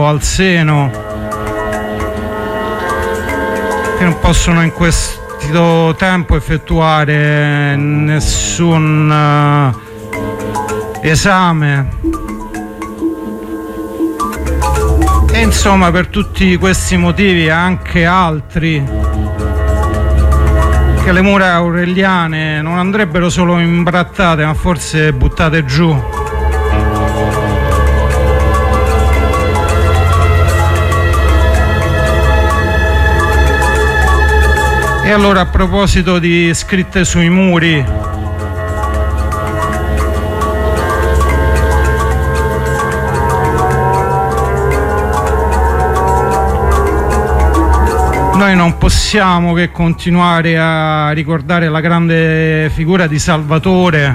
al seno, che non possono in questo tempo effettuare nessun esame. E insomma, per tutti questi motivi e anche altri, che le mura aureliane non andrebbero solo imbrattate, ma forse buttate giù. E allora, a proposito di scritte sui muri, noi non possiamo che continuare a ricordare la grande figura di Salvatore,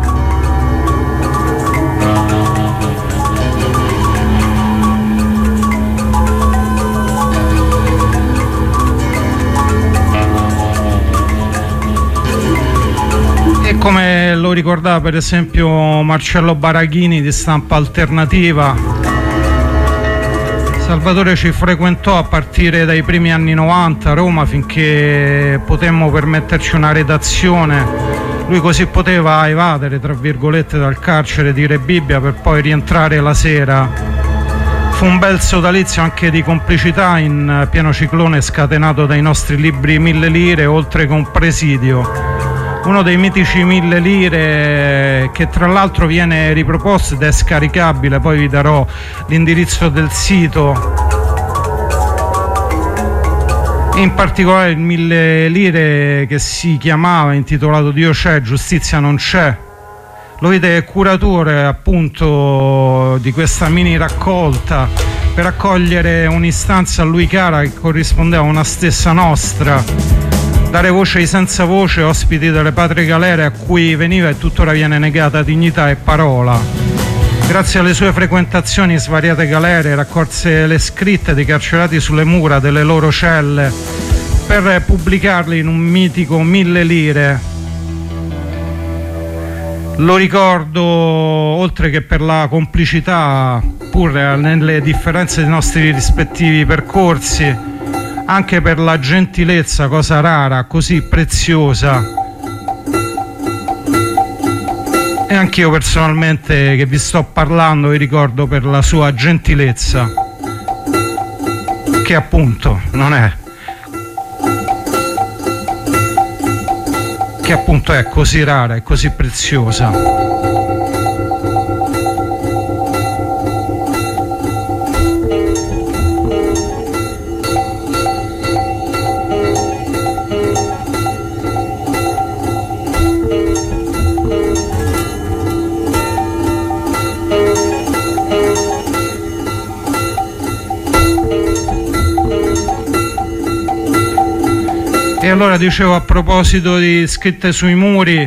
e come lo ricordava per esempio Marcello Barachini di Stampa Alternativa. Salvatore ci frequentò a partire dai primi anni 90 a Roma, finché potemmo permetterci una redazione. Lui così poteva evadere, tra virgolette, dal carcere di Rebibbia per poi rientrare la sera. Fu un bel sodalizio anche di complicità in pieno ciclone scatenato dai nostri libri 1000 lire, oltre che un presidio. Uno dei mitici 1000 lire, che tra l'altro viene riproposto ed è scaricabile. Poi vi darò l'indirizzo del sito. In particolare il 1000 lire che si chiamava, intitolato Dio c'è, giustizia non c'è. Lo vede curatore appunto di questa mini raccolta per accogliere un'istanza a lui cara che corrispondeva a una stessa nostra. Dare voce ai senza voce, ospiti delle patrie galere a cui veniva e tuttora viene negata dignità e parola. Grazie alle sue frequentazioni svariate galere raccolse le scritte dei carcerati sulle mura delle loro celle per pubblicarle in un mitico 1000 lire. Lo ricordo, oltre che per la complicità, pur nelle differenze dei nostri rispettivi percorsi, anche per la gentilezza, cosa rara, così preziosa. E anch'io personalmente, che vi sto parlando, vi ricordo per la sua gentilezza, che appunto non è, che appunto è così rara e così preziosa. E allora dicevo, a proposito di scritte sui muri,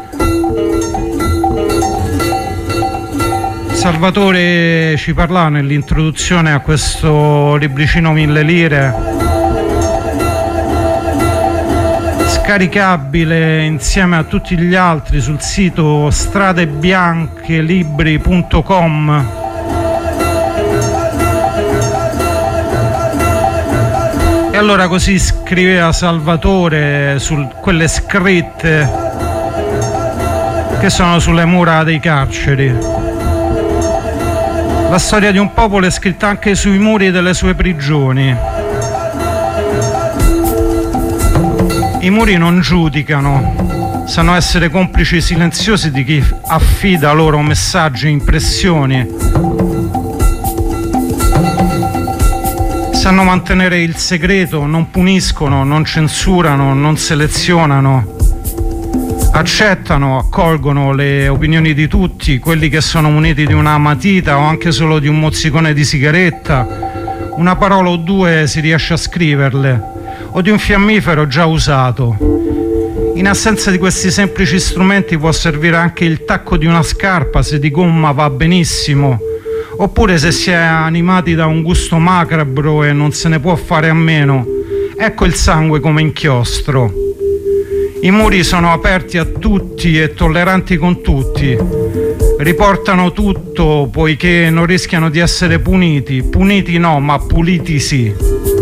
Salvatore ci parlava nell'introduzione a questo libricino 1000 lire, scaricabile insieme a tutti gli altri sul sito stradebianchelibri.com. E allora così scriveva Salvatore su quelle scritte che sono sulle mura dei carceri. La storia di un popolo è scritta anche sui muri delle sue prigioni. I muri non giudicano, sanno essere complici silenziosi di chi affida loro messaggi e impressioni. Sanno mantenere il segreto, non puniscono, non censurano, non selezionano. Accettano, accolgono le opinioni di tutti, quelli che sono muniti di una matita o anche solo di un mozzicone di sigaretta. Una parola o due si riesce a scriverle, o di un fiammifero già usato. In assenza di questi semplici strumenti può servire anche il tacco di una scarpa, se di gomma va benissimo. Oppure, se si è animati da un gusto macabro e non se ne può fare a meno, ecco il sangue come inchiostro. I muri sono aperti a tutti e tolleranti con tutti. riportano tutto poiché non rischiano di essere puniti. Puniti no, ma puliti sì.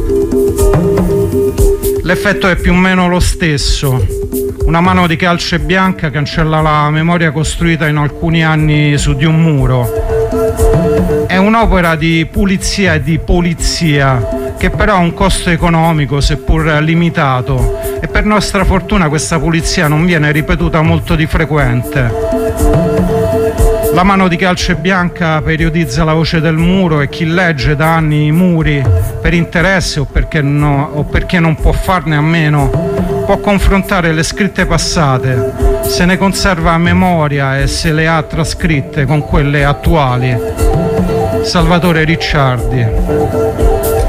L'effetto è più o meno lo stesso. Una mano di calce bianca cancella la memoria costruita in alcuni anni su di un muro. È un'opera di pulizia e di polizia che però ha un costo economico seppur limitato, e per nostra fortuna questa pulizia non viene ripetuta molto di frequente. La mano di calce bianca periodizza la voce del muro e chi legge da anni i muri per interesse o perché non può farne a meno può confrontare le scritte passate, se ne conserva a memoria e se le ha trascritte con quelle attuali. Salvatore Ricciardi.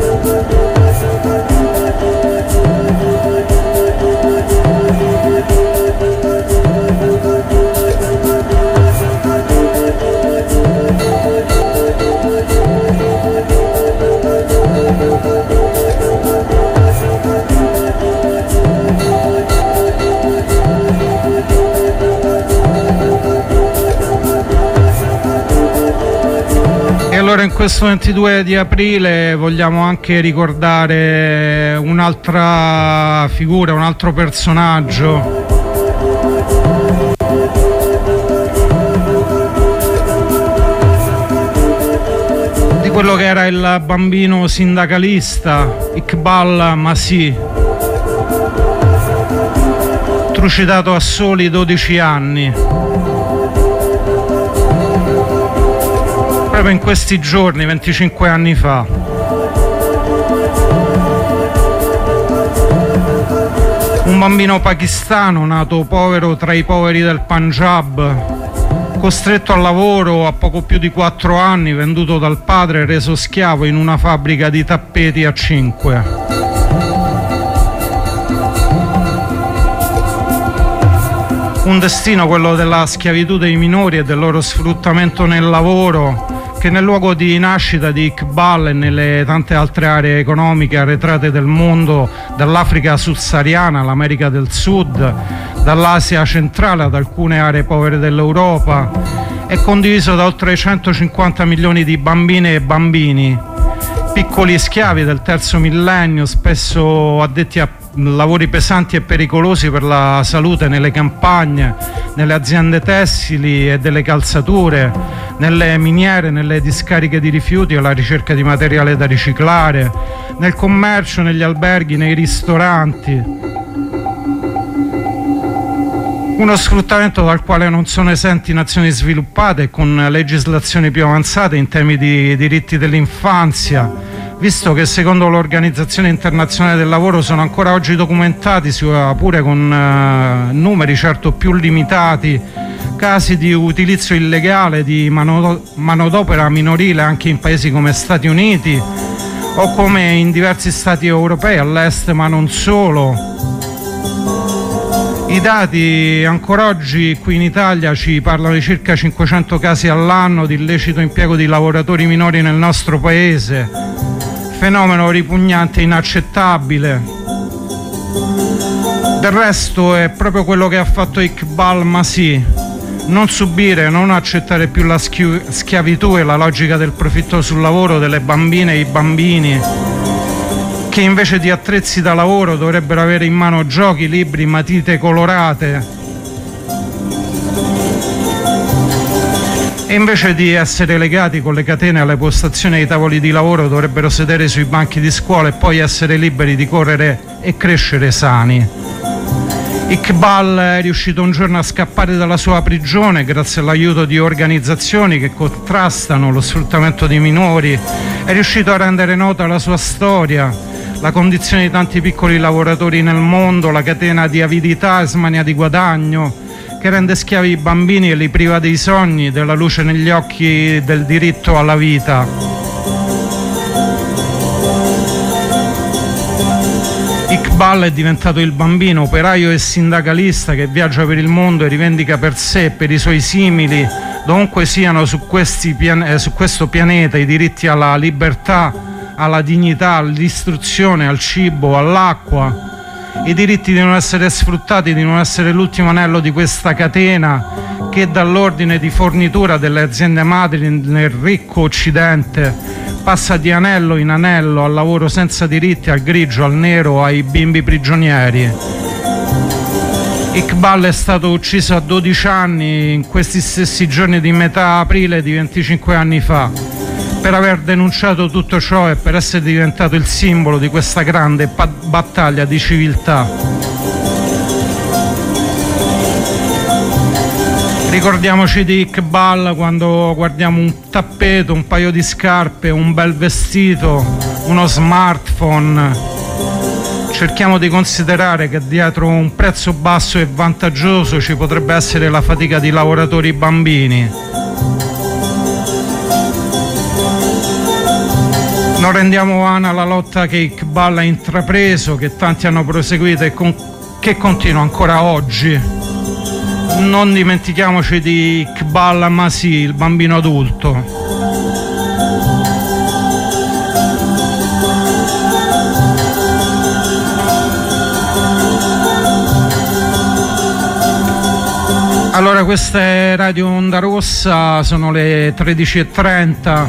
Allora in questo 22 di aprile vogliamo anche ricordare un'altra figura, un altro personaggio. Di quello che era il bambino sindacalista Iqbal Masih, trucidato a soli 12 anni. Proprio in questi giorni, 25 anni fa. Un bambino pakistano nato povero tra i poveri del Punjab, costretto al lavoro a poco più di 4 anni, venduto dal padre e reso schiavo in una fabbrica di tappeti a 5. Un destino, quello della schiavitù dei minori e del loro sfruttamento nel lavoro, che nel luogo di nascita di Iqbal e nelle tante altre aree economiche arretrate del mondo, dall'Africa subsahariana all'America del Sud, dall'Asia centrale ad alcune aree povere dell'Europa, è condiviso da oltre 150 milioni di bambine e bambini, piccoli schiavi del terzo millennio, spesso addetti a lavori pesanti e pericolosi per la salute nelle campagne, nelle aziende tessili e delle calzature, nelle miniere, nelle discariche di rifiuti alla ricerca di materiale da riciclare, nel commercio, negli alberghi, nei ristoranti. Uno sfruttamento dal quale non sono esenti nazioni sviluppate con legislazioni più avanzate in temi di diritti dell'infanzia, visto che secondo l'Organizzazione Internazionale del Lavoro sono ancora oggi documentati, sia pure con numeri certo più limitati, casi di utilizzo illegale di manodopera minorile anche in paesi come Stati Uniti o come in diversi stati europei all'est, ma non solo. I dati ancora oggi qui in Italia ci parlano di circa 500 casi all'anno di illecito impiego di lavoratori minori nel nostro paese, fenomeno ripugnante e inaccettabile. Del resto è proprio quello che ha fatto Iqbal Masih: non subire, non accettare più la schiavitù e la logica del profitto sul lavoro delle bambine e i bambini, che invece di attrezzi da lavoro dovrebbero avere in mano giochi, libri, matite colorate, e invece di essere legati con le catene alle postazioni ai tavoli di lavoro dovrebbero sedere sui banchi di scuola e poi essere liberi di correre e crescere sani. Iqbal è riuscito un giorno a scappare dalla sua prigione grazie all'aiuto di organizzazioni che contrastano lo sfruttamento di minori, è riuscito a rendere nota la sua storia, la condizione di tanti piccoli lavoratori nel mondo, la catena di avidità e smania di guadagno che rende schiavi i bambini e li priva dei sogni, della luce negli occhi, del diritto alla vita. Iqbal è diventato il bambino operaio e sindacalista che viaggia per il mondo e rivendica per sé e per i suoi simili, dovunque siano su questo pianeta, i diritti alla libertà, alla dignità, all'istruzione, al cibo, all'acqua, i diritti di non essere sfruttati, di non essere l'ultimo anello di questa catena che dall'ordine di fornitura delle aziende madri nel ricco occidente passa di anello in anello al lavoro senza diritti, al grigio, al nero, ai bimbi prigionieri. Iqbal è stato ucciso a 12 anni in questi stessi giorni di metà aprile di 25 anni fa per aver denunciato tutto ciò e per essere diventato il simbolo di questa grande battaglia di civiltà. Ricordiamoci di Iqbal quando guardiamo un tappeto, un paio di scarpe, un bel vestito, uno smartphone. Cerchiamo di considerare che dietro un prezzo basso e vantaggioso ci potrebbe essere la fatica di lavoratori bambini. Non rendiamo vana la lotta che Iqbal ha intrapreso, che tanti hanno proseguito e che continua ancora oggi. Non dimentichiamoci di Iqbal Masih, il bambino adulto. Allora, questa è Radio Onda Rossa, sono le 13:30.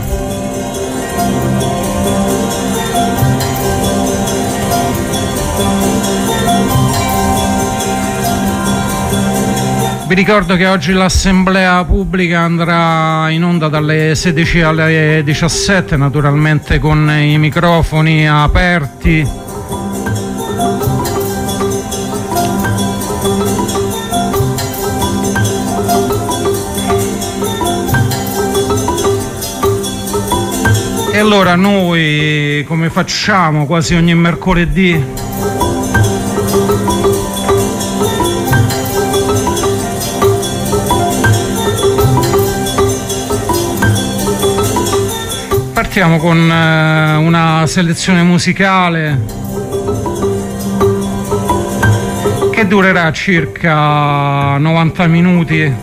Vi ricordo che oggi l'assemblea pubblica andrà in onda dalle 16 alle 17, naturalmente con i microfoni aperti. E allora noi, come facciamo quasi ogni mercoledì, partiamo con una selezione musicale che durerà circa 90 minuti.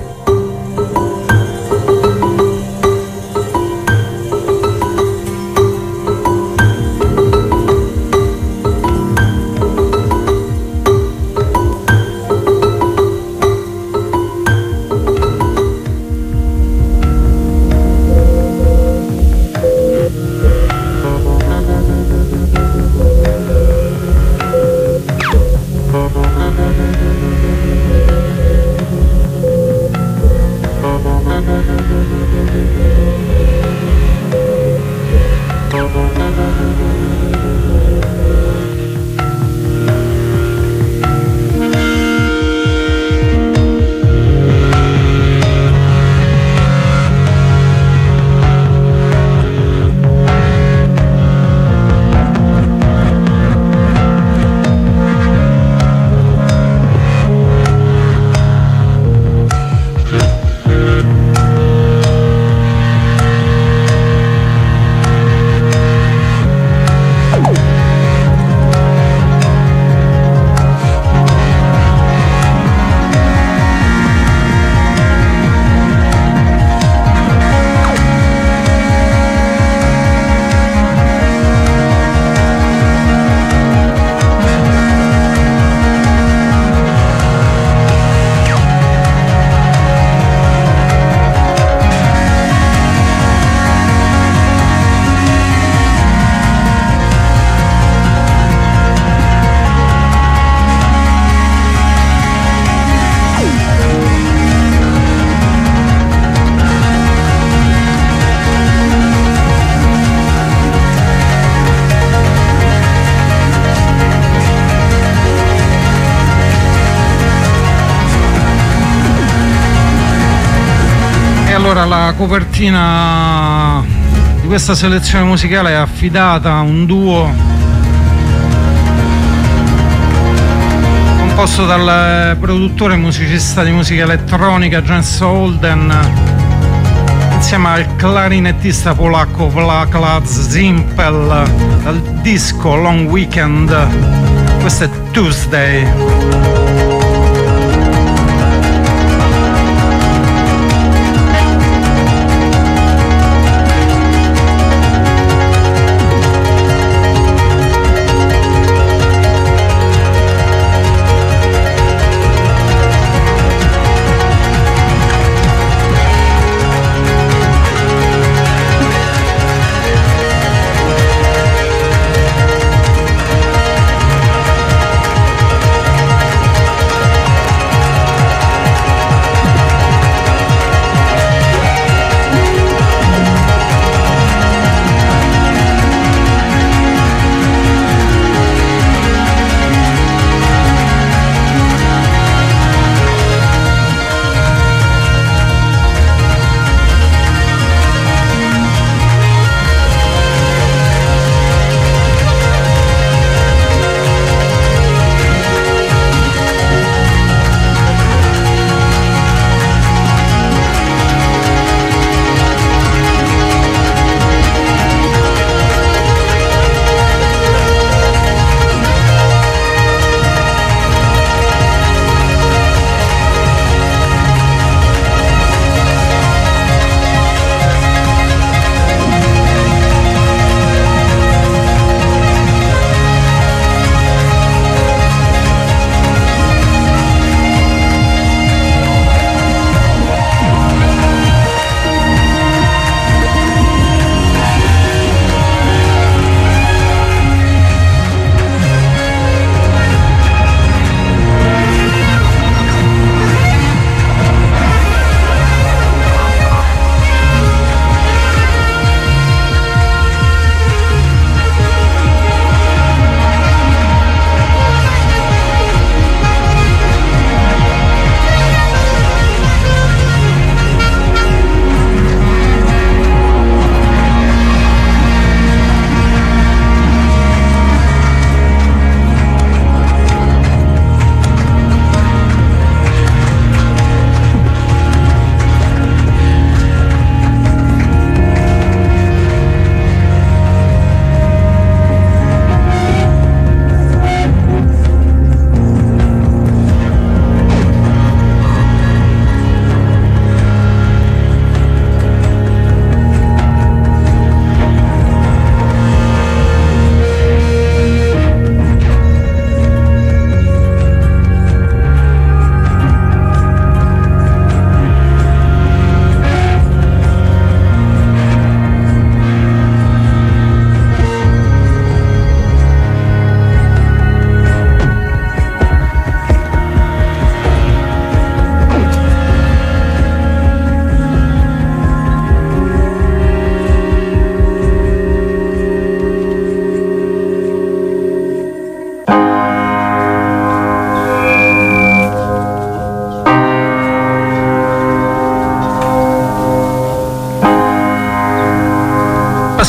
Allora, la copertina di questa selezione musicale è affidata a un duo composto dal produttore e musicista di musica elettronica Jens Holden insieme al clarinettista polacco Wlad Zimpel dal disco Long Weekend. Questo è Tuesday.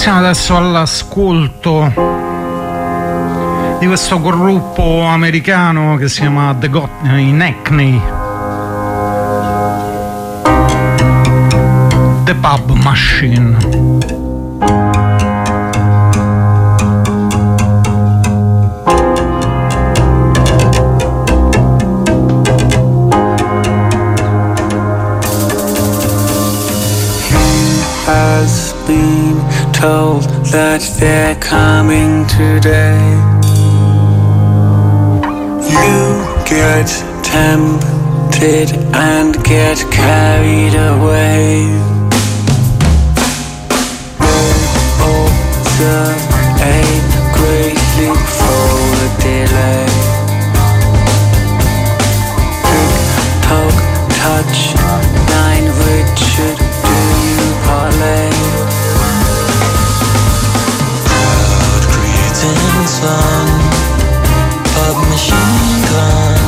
Siamo adesso all'ascolto di questo gruppo americano che si chiama in Hackney, The Pub Machine. Has been told that they're coming today. You get tempted and get carried away. Observe a great leap forward delay. Tick-tock, touch, 9 Richard, do you parlay? Crowd creating sun, pub machine gun.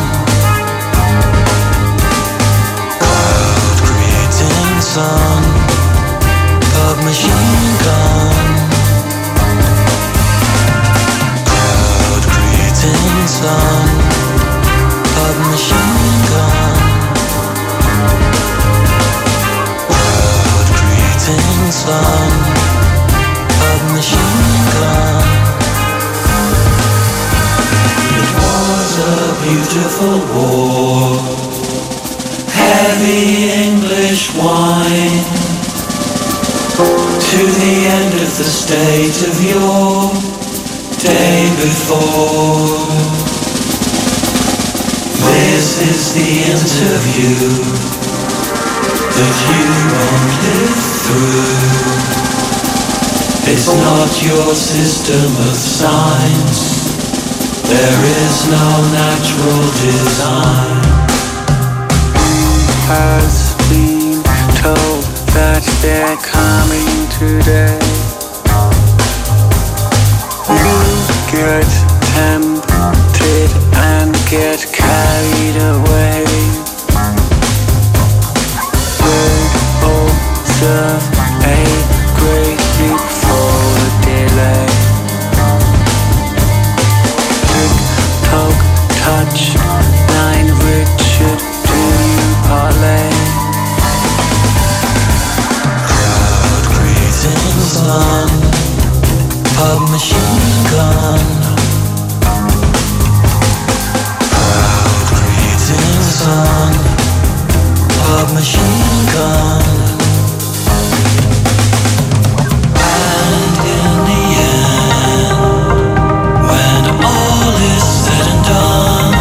Crowd creating sun, pub machine gun. Crowd creating sun, pub machine gun. Crowd creating sun, pub machine gun. It was a beautiful war, heavy English wine, to the end of the state of your day before. This is the interview that you won't live through. It's not your system of signs. There is no natural design. Has been told that they're coming today. You get tempted and get carried away. Observe a great leap forward delay. Tick-tock, touch, 9 Richard, do you parlay? Crowd creating sun, pub machine gun. Crowd creating sun, pub machine gun. And in the end, when all is said and done,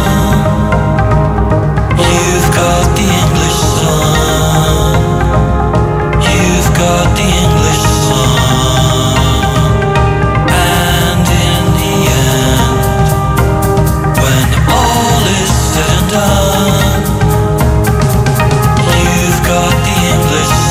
you've got the English sun. You've got the English sun. And in the end, when all is said and done, you've got the English sun.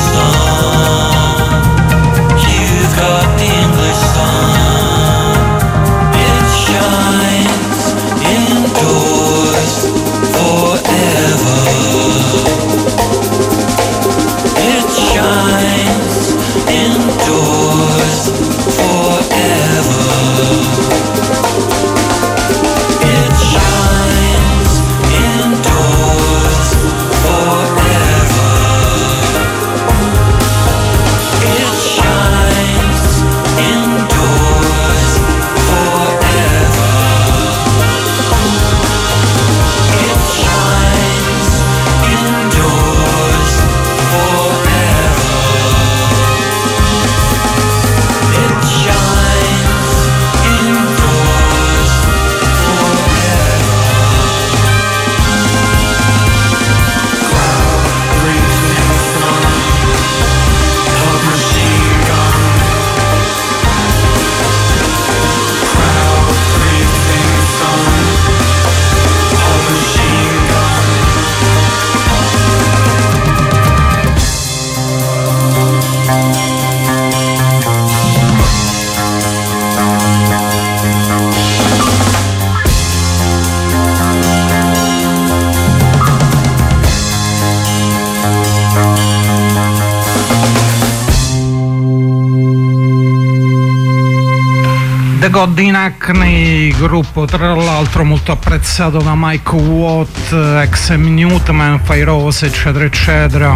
The God in Hackney, gruppo tra l'altro molto apprezzato da Mike Watt, ex Newtman, Fire Rose, eccetera eccetera.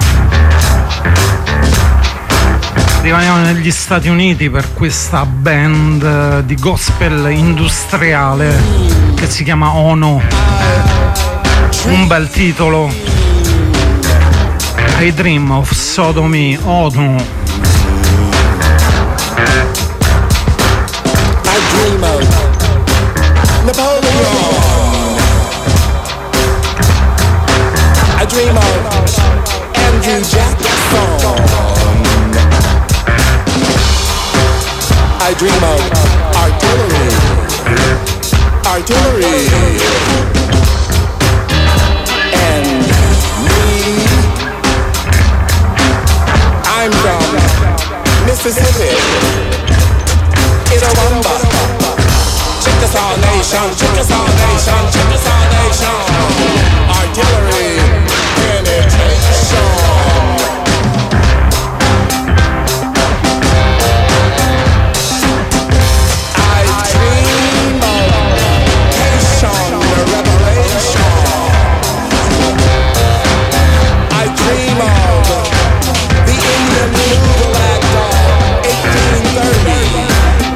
Rimaniamo negli Stati Uniti per questa band di gospel industriale che si chiama Ono. Un bel titolo, I Dream of Sodomy, Ono. I dream of Napoleon. I dream of Andrew Jackson. I dream of artillery. And me, I'm from Mississippi. Itawamba. Chickasaw Nation, Chickasaw Nation, Chickasaw Nation. Artillery penetration. I dream of Haitian revelation. I dream of the Indian Removal Act of 1830.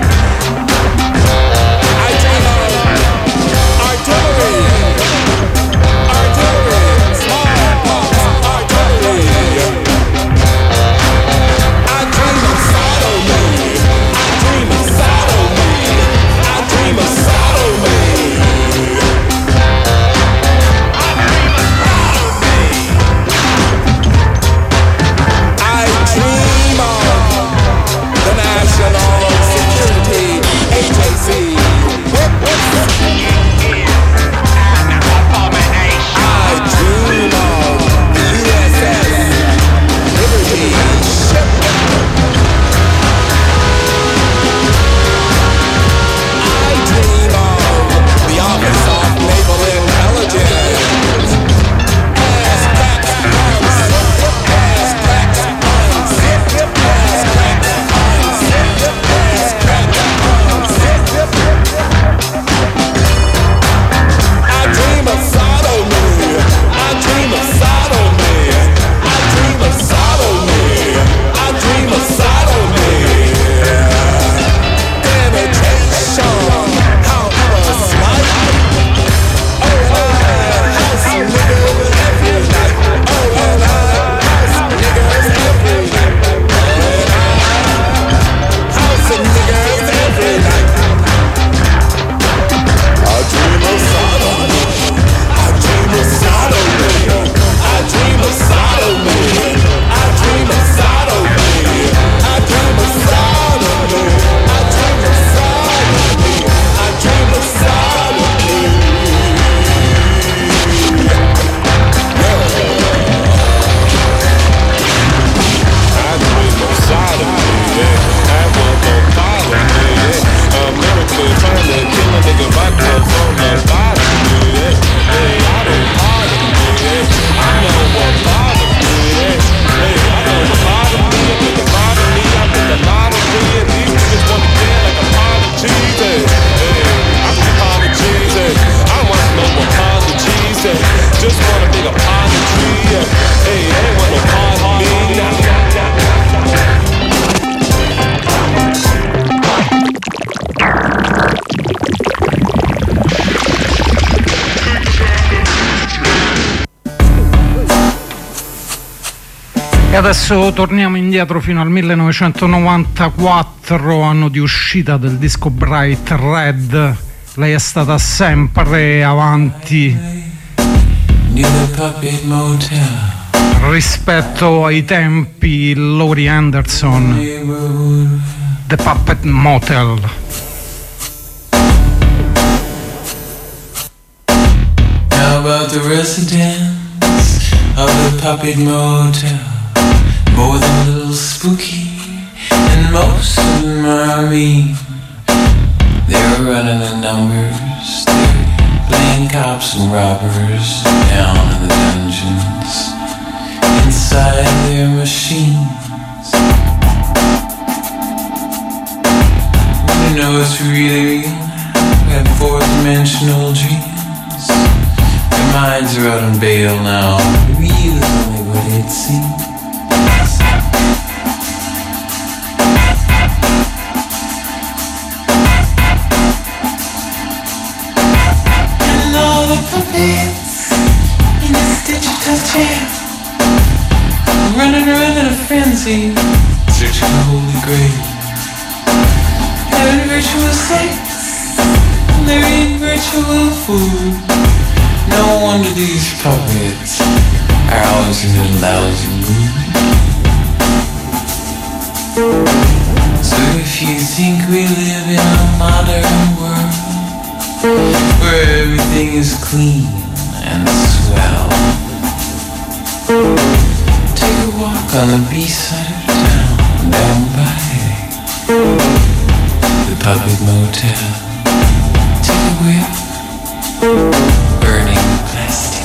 Adesso torniamo indietro fino al 1994, anno di uscita del disco Bright Red. Lei è stata sempre avanti rispetto ai tempi Laurie Anderson, The Puppet Motel. How about the residents of the Puppet Motel? More than a little spooky, and most of them are mean. They're running the numbers, they're playing cops and robbers down in the dungeons, inside their machines. When know it's really real. We have fourth-dimensional dreams. Their minds are out on bail now. Real is only what it seems. And all the puppets in this digital chair, running around in a frenzy, searching the holy grail. Having virtual sex, and they're eating virtual food. No wonder these puppets are always in a lousy mood. So if you think we live in a modern world where everything is clean and swell, take a walk on the B-side of town, down by the Puppet Motel. Take a whiff, burning plastic.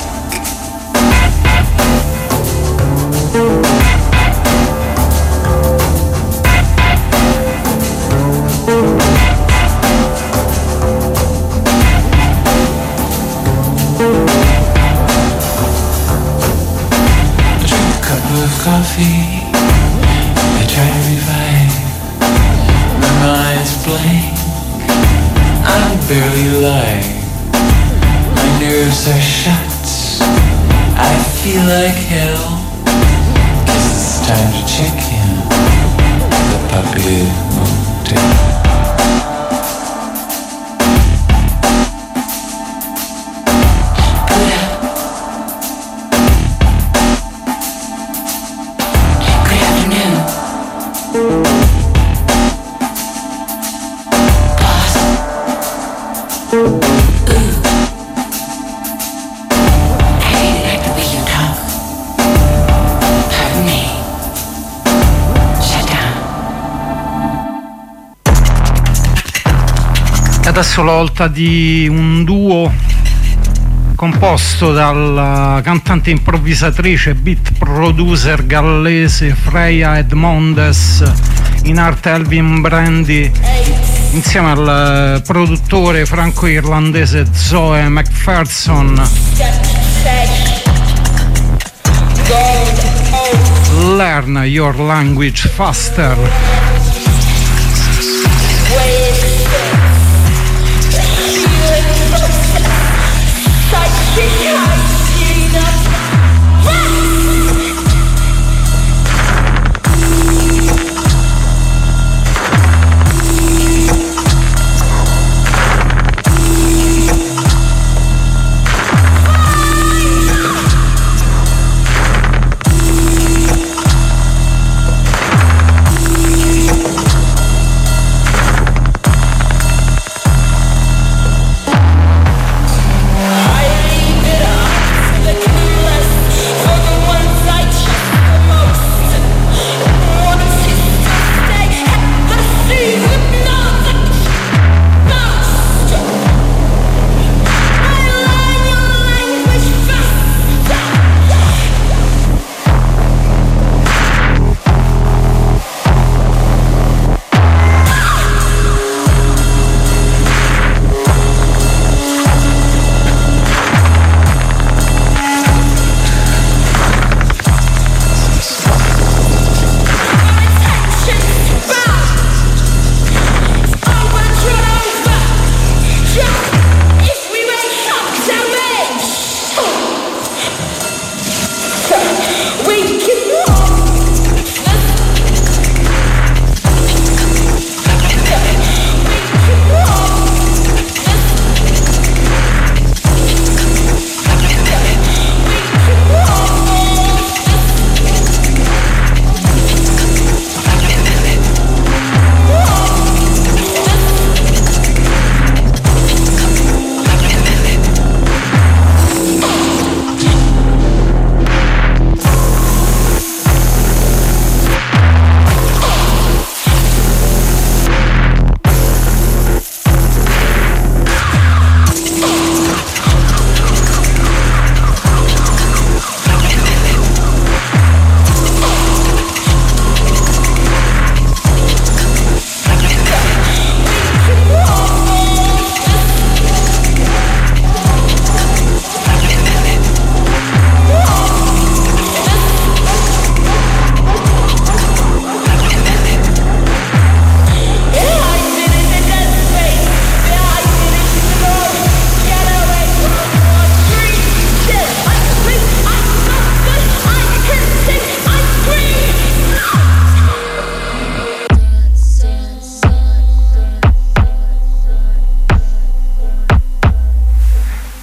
Drink a cup of coffee, I try to revive. My mind's blank, I'm barely alive. My nerves are shut, I feel like hell. Guess it's time to check in the Puppet Motel. Adesso la volta di un duo composto dalla cantante improvvisatrice beat producer gallese Freya Edmondes, in arte Elvin Brandy, insieme al produttore franco-irlandese Zoe McPherson. Learn your language faster.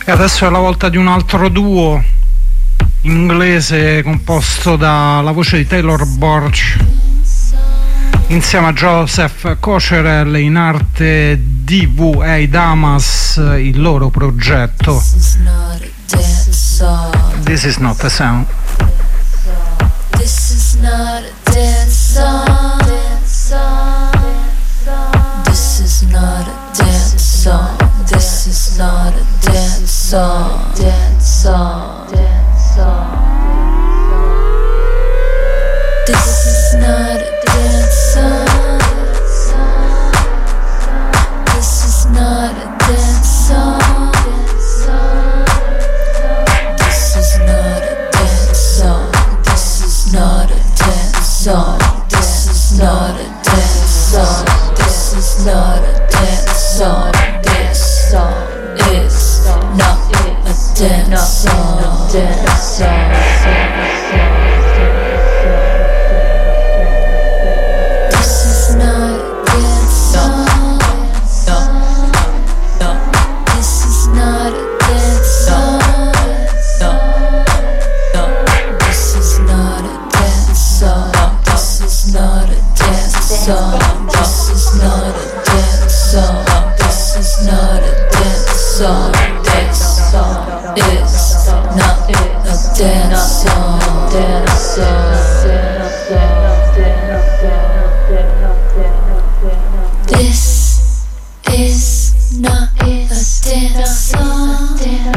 E adesso è la volta di un altro duo inglese composto dalla voce di Taylor Borch insieme a Joseph Cocherel, in arte DVA Damas, il loro progetto This is not a sound. This is not a dead song. This is not a dead song. This is not a dead song. Dead song. Dead song. This is not a dead song. This is not a dead song. This is not a dead song. This is not a dead song. This is not a dead song. This is not a dead song. This song is not a dead song. Dead song. This is not a dead song. This is not a dead song. This is not a dead song. This is not a dead song. This is not a dead song. This is not a dead song. This song is not a dead song. Dead song. This is not a dead song.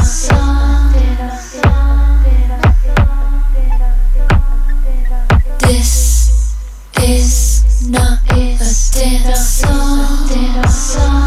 This is not a dead song.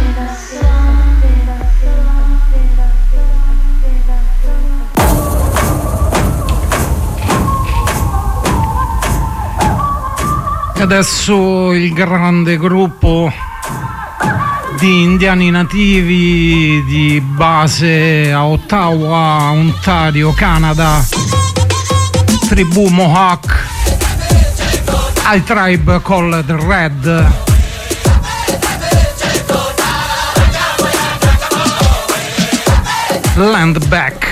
E adesso il grande gruppo di indiani nativi di base a Ottawa, Ontario, Canada, tribù Mohawk, I Tribe Called Red. Land Back.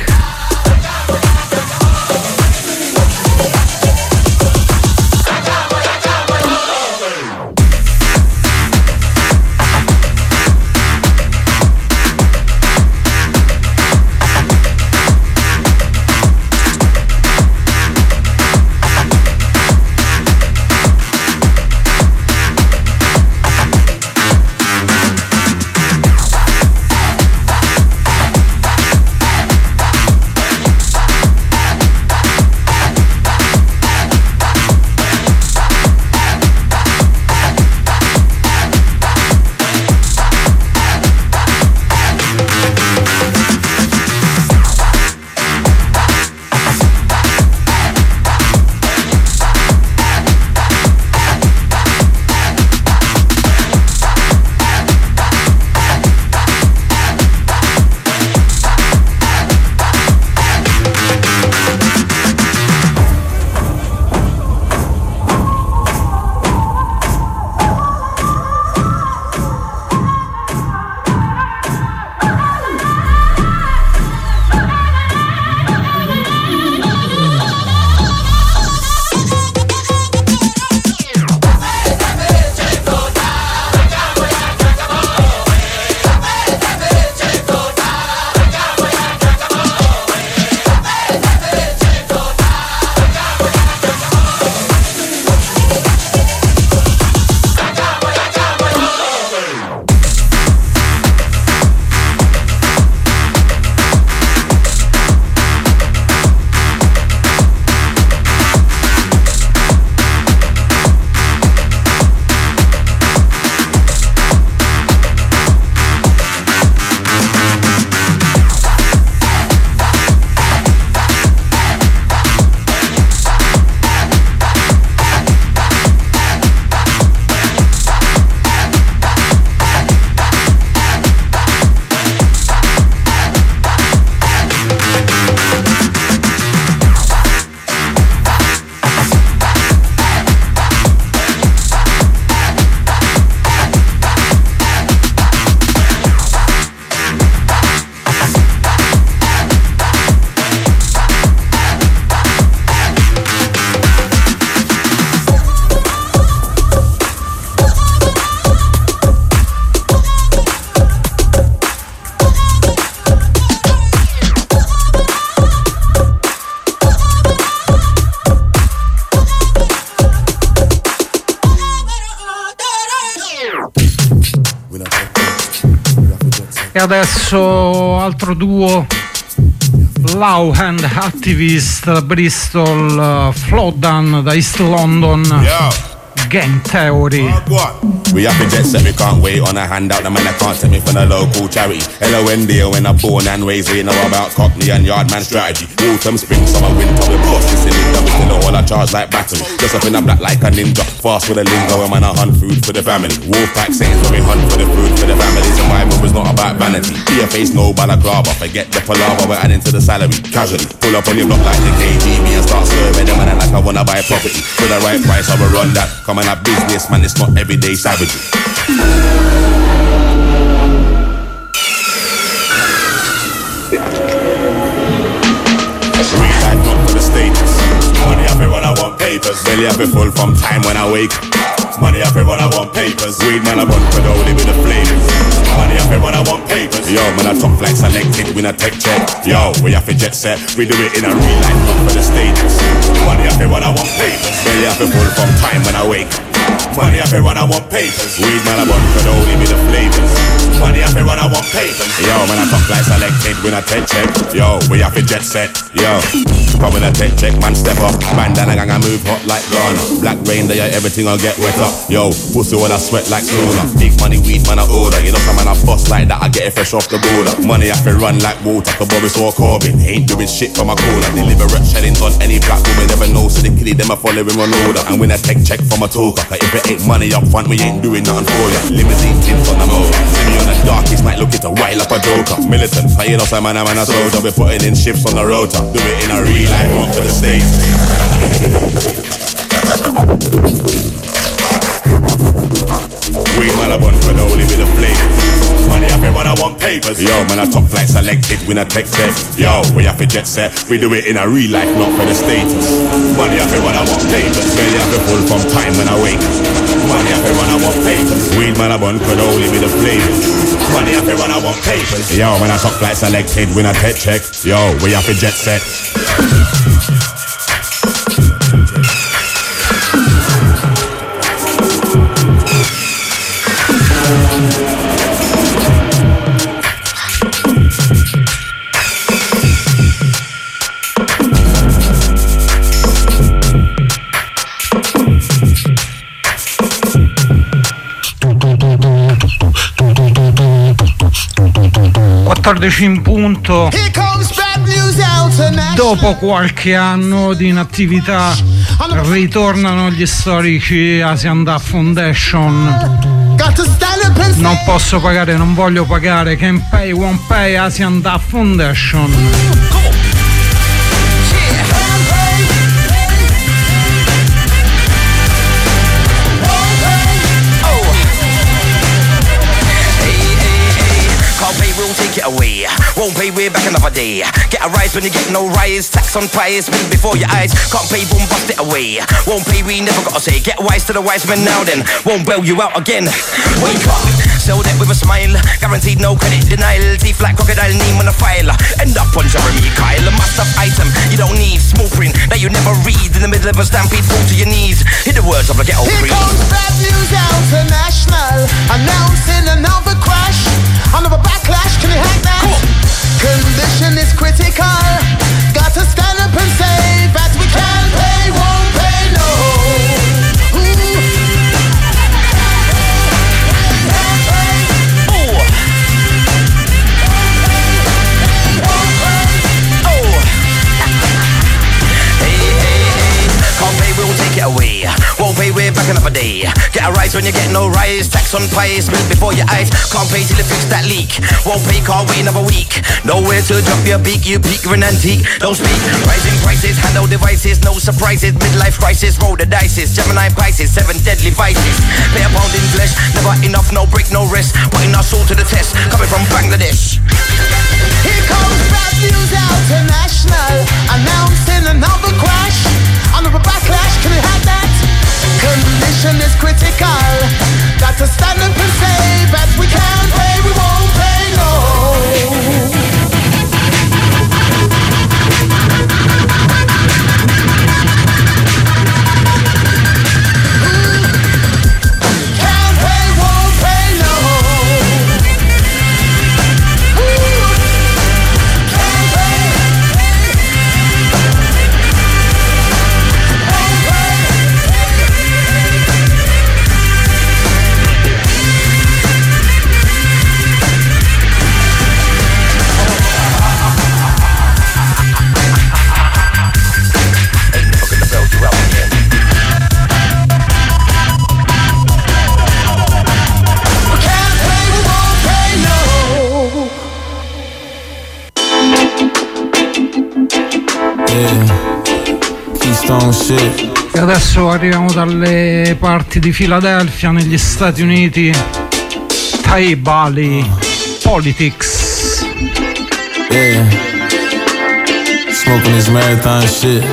E adesso altro duo, Law and Activist, Bristol, Flowdown da East London. Yo. Gang Theory. We have to jet set, we can't wait on a handout. The man that can't take me from the local charity. L-O-N-D-O when I'm born and raised. We know about Cockney and Yardman strategy. Autumn, spring, summer, winter, we boss this in Linda. We still all our charge like battery. Just up in the black like a ninja. Fast with a lingo, when man I hunt food for the family. Wolfpack sayings when we hunt for the food for the families. And my move was not about vanity. Be a face, no balaclava. Forget the palaver, we're adding to the salary. Casually, pull up on your block like the KGB and start serving them. And like I wanna buy property. For the right price, I will run that. Come on, a business, man, it's not everyday savagery. Real life, not for the status. Money up when I want papers. Belly up full from time when I wake. Money up when I want papers. Weed man, I want only with the flavors. Money up when I want papers. Yo, man, I top flight selected, win a tech check. Yo, we have to jet set. We do it in a real life, not for the status. Money up when I want papers. Belly up full from time when I wake. Money up when I want papers. Weed man, I want only with the flavors. Money up when I want papers. Yo, man, I top flight selected, win a tech check. Yo, we have to jet set. Yo, come in a tech check, man, step up. Bandana gang, I move hot like Ghana. Black rain there, everything I'll get wet up. Yo, pussy when I sweat like sauna. Big money, weed, man, I order. You know, some man, I bust like that, I get it fresh off the border. Money, I feel run like water. For Boris or Corbin, ain't doing shit from my corner. Deliberate shellings on any black woman, never know. So the kiddie, them I follow him on order. And win a tech check from a talker. Cause if it ain't money up front, we ain't doing nothing for ya. Limousine tints on the motor. See me on the darkest night, look it a while up a joker. Militant, I you know, some man, I'm a soldier. We're putting in shifts on the rotor. Do it in a real life, not for the stage. We man, I want for the only with the flavors. Money up when I want papers. Yo, man, I top flight selected, win a tech check. Yo, we have to jet set. We do it in a real life, not for the status. Money up when I want papers. Belly up full from time when I wake. Money up when I want papers. Weed man, I want for the only with the flavors. Money up when I want papers. Yo, man, I top flight selected, win a tech check. Yo, we have to jet set. In punto. Dopo qualche anno di inattività ritornano gli storici Asian Da Foundation. Non posso pagare, non voglio pagare. Can pay, won't pay, Asian Da Foundation. Take it away, won't pay way back another day. Get a rise when you get no rise. Tax on pies, spin before your eyes. Can't pay, boom, bust it away. Won't pay, we never gotta say. Get wise to the wise men now then. Won't bail you out again. Wake up, sell that with a smile. Guaranteed no credit denial. Teeth like crocodile, name on a file. End up on Jeremy Kyle. A must-have item you don't need. Small print that you never read. In the middle of a stampede, fall to your knees. Hit the words of the ghetto free. Here comes Bad News International, announcing another crash. Another backlash, can you hack that? Cool. Condition is critical. Got to stand up and say that we can't pay, won't pay, no. Can't pay, we'll take it away. Won't pay, we're back another day. Get a rise when you get no rise. Tax on pies, spin before your eyes. Can't pay till you fix that leak. Won't pay, can't wait another week. Nowhere to drop your beak, you peak, you're an antique. Don't speak, rising prices, handle devices, no surprises. Midlife crisis, roll the dices. Gemini Pisces, 7 deadly vices. Pay a pound in flesh, never enough, no break, no rest. Putting our soul to the test, coming from Bangladesh. Here comes Bad News International, announcing another crash. Another backlash, can you have that? Condition is critical. Got to stand up and say that we can't pay, we won't pay, no. Can't pay, won't pay, no. Keystone shit. E adesso arriviamo dalle parti di Filadelfia, negli Stati Uniti. Tai Bali, Politics. Yeah. Smoking this marathon shit.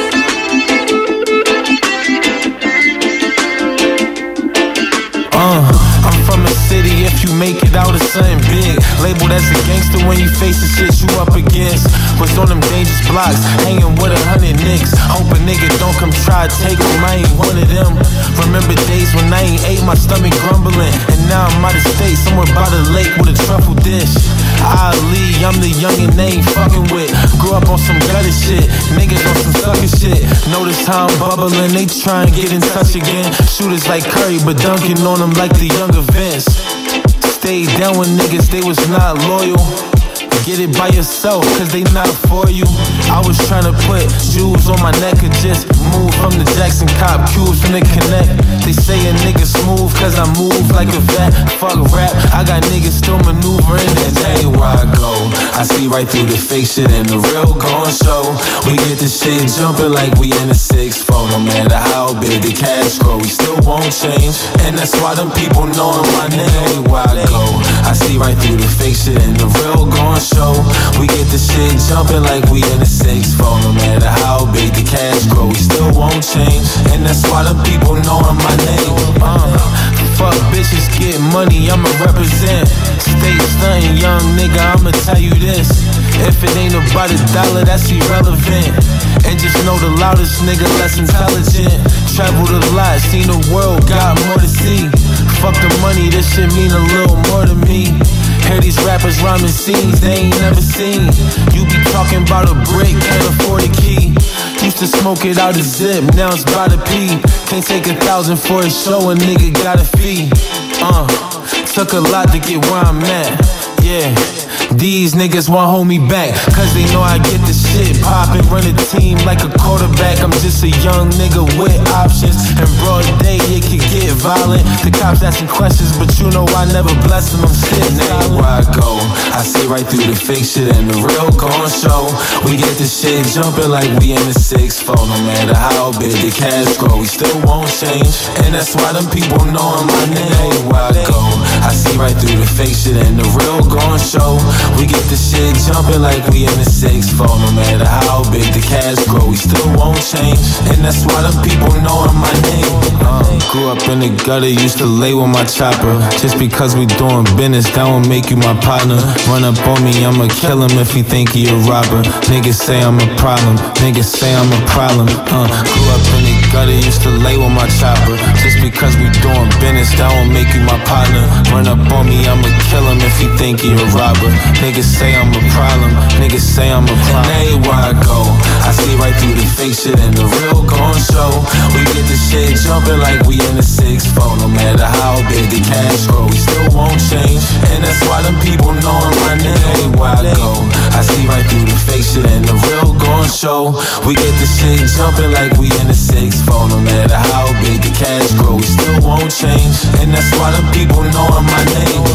I'm from a city, if you make it out of something big. Labeled as a gangster when you face the shit you up against. Was on them dangerous blocks, hanging with 100 nicks. Hope a nigga don't come try to take them, I ain't one of them. Remember days when I ain't ate, my stomach grumbling. And now I'm out of state, somewhere by the lake with a truffle dish. Ali, I'm the youngin' they ain't fucking with. Grew up on some gutter shit, niggas on some sucker shit. Notice how I'm bubbling, they try and get in touch again. Shooters like Curry, but dunking on them like the younger Vince. Stayed down with niggas, they was not loyal. Get it by yourself, cause they not for you. I was tryna put jewels on my neck or just move from the Jackson Cop cubes from the Connect. They say a nigga smooth cause I move like a vet. Fuck rap, I got niggas still maneuvering. And anywhere I go, I see right through the fake shit and the real gon' show. We get the shit jumping like we in a 6-4. No matter how big the cash grow, we still won't change. And that's why them people knowin' my name. Anywhere I go, I see right through the fake shit and the real gon' show. We get the shit jumping like we in a 6-4. No matter how big the cash grow, we still won't change. And that's why the people knowin' my name. Fuck bitches, get money, I'ma represent. Stay stuntin', young nigga, I'ma tell you this. If it ain't about a dollar, that's irrelevant. And just know the loudest nigga less intelligent. Traveled a lot, seen the world, got more to see. Fuck the money, this shit mean a little more to me. Hear these rappers rhyming scenes they ain't never seen. You be talking about a brick, can't afford a key. Used to smoke it out of zip, now it's by the P. Can't take 1,000 for a show, a nigga got a fee. Took a lot to get where I'm at, yeah. These niggas won't hold me back, cause they know I get the shit poppin'. Run a team like a quarterback, I'm just a young nigga with options. And broad day, it could get violent. The cops asking questions, but you know I never bless them, I'm sitting everywhere I go. I see right through the fake shit and the real gon' show. We get the shit jumping like we in the 6-4. No matter how big the cash grow, we still won't change. And that's why them people knowin' my name. Everywhere I go, I see right through the fake shit and the real gon' show. We get the shit jumping like we in the 6-4. No matter how big the cash grow, we still won't change. And that's why them people knowin' my name. Grew up in the gutter, used to lay with my chopper. Just because we doing business, that won't make you my partner. Run up on me, I'ma kill him if he think he a robber. Niggas say I'm a problem, niggas say I'm a problem. Grew up in the gutter, used to lay with my chopper. Just because we doing business, that won't make you my partner. Run up on me, I'ma kill him if he think he a robber. Niggas say I'm a problem, niggas say I'm a problem. And everywhere I go, I see right through the fake shit and the real gon' show. We get the shit jumping like we in the 6-4. No matter how big the cash grow, we still won't change. And that's why them people knowin' my name. Everywhere I go, I see right through the fake shit and the real gon' show. We get the shit jumping like we in the 6-4. No matter how big the cash grow, we still won't change. And that's why them people knowin' my name.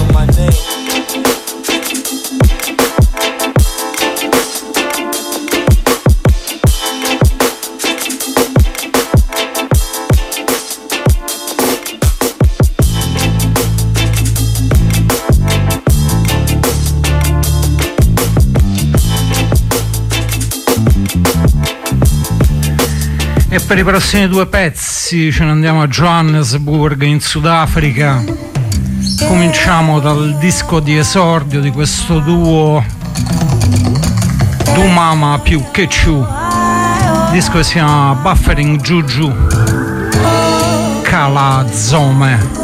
E per i prossimi due pezzi ce ne andiamo a Johannesburg in Sudafrica. Cominciamo dal disco di esordio di questo duo, Dumama più Kechu. Il disco che si chiama Buffering Juju Kala Zome.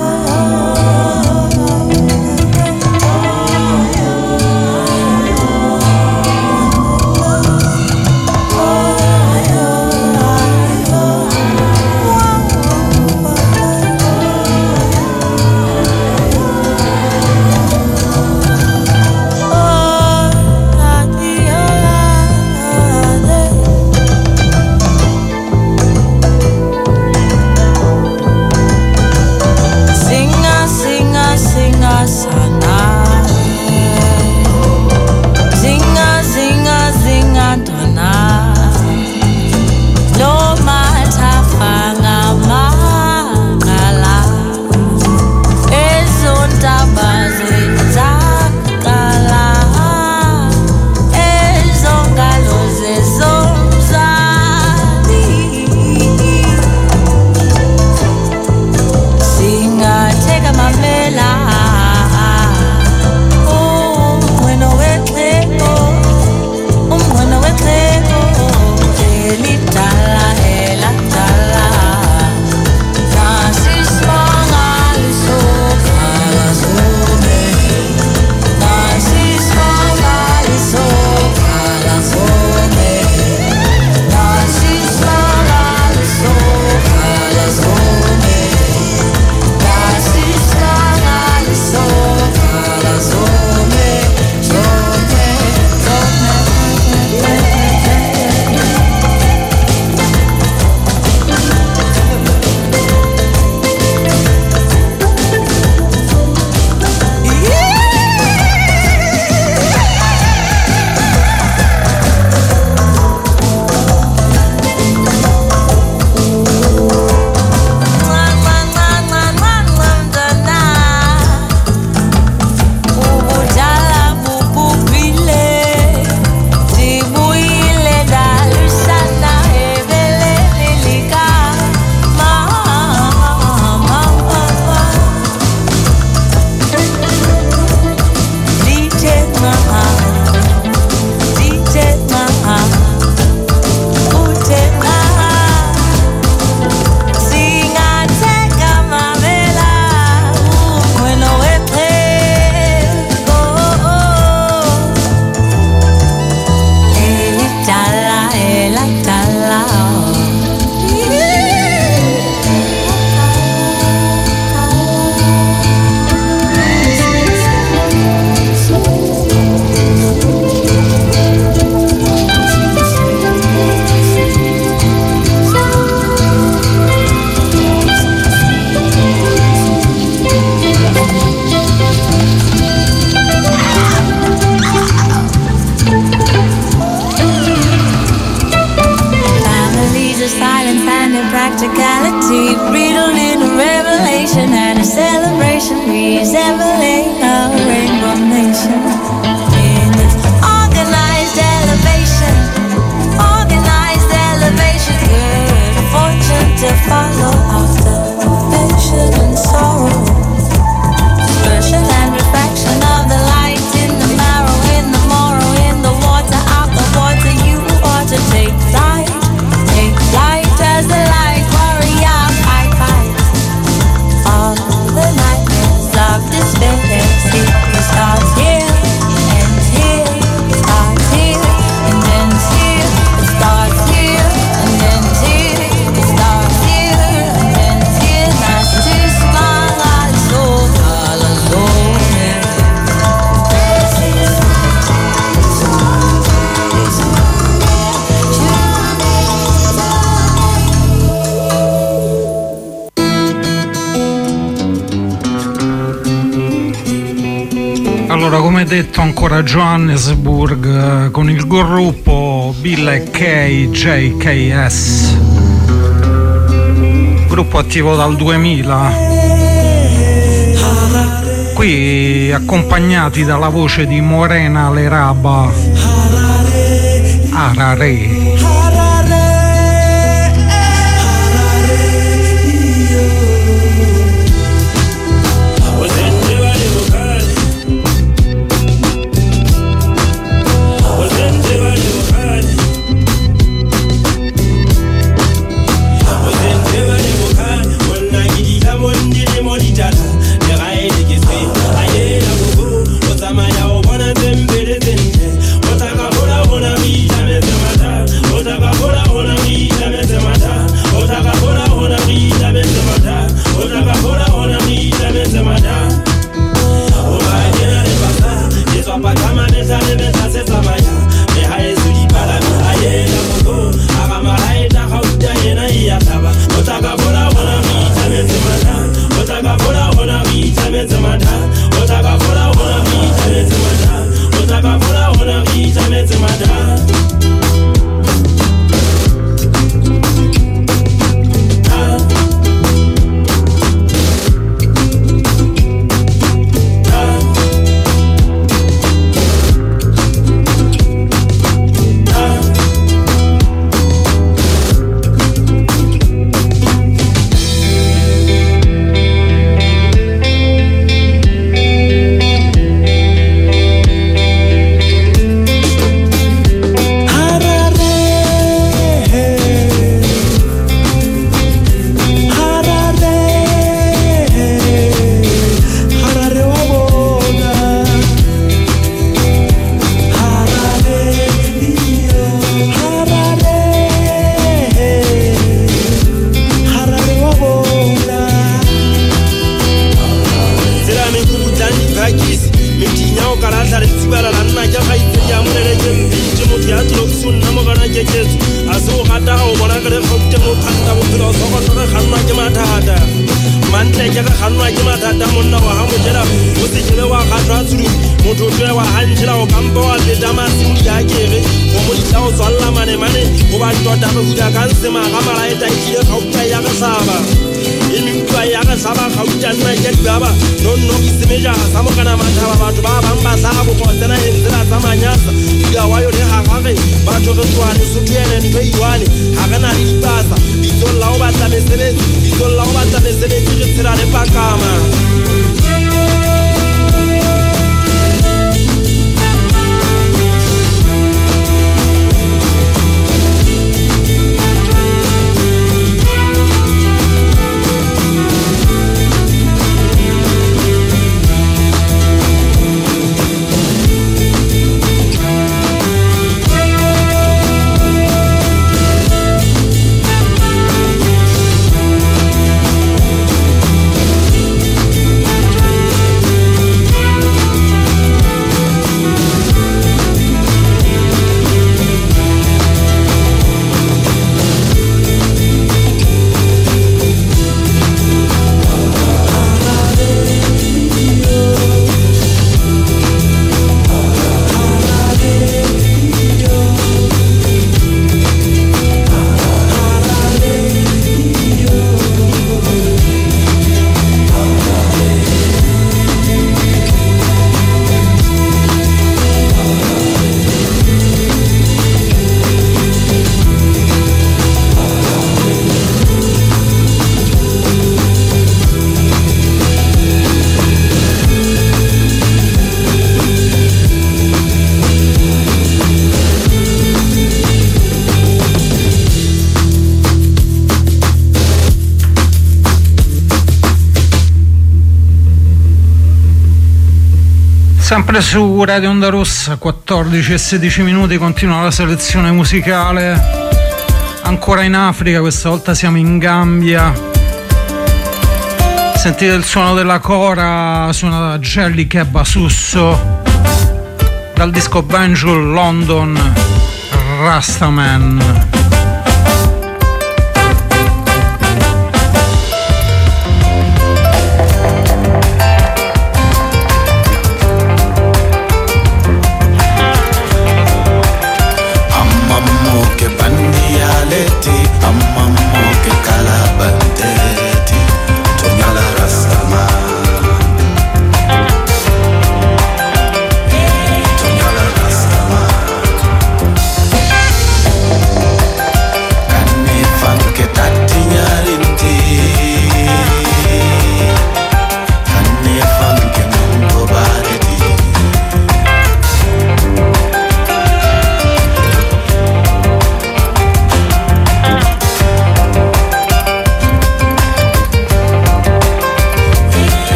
Allora, come detto, ancora Johannesburg con il gruppo Bill KJKS, gruppo attivo dal 2000, qui accompagnati dalla voce di Morena Leraba, Harare. Sempre su Radio Onda Rossa, 14 e 16 minuti, continua la selezione musicale. Ancora in Africa, questa volta siamo in Gambia. Sentite il suono della cora, suona da Jelly Kebba Susso, dal disco Banjul London, Rastaman.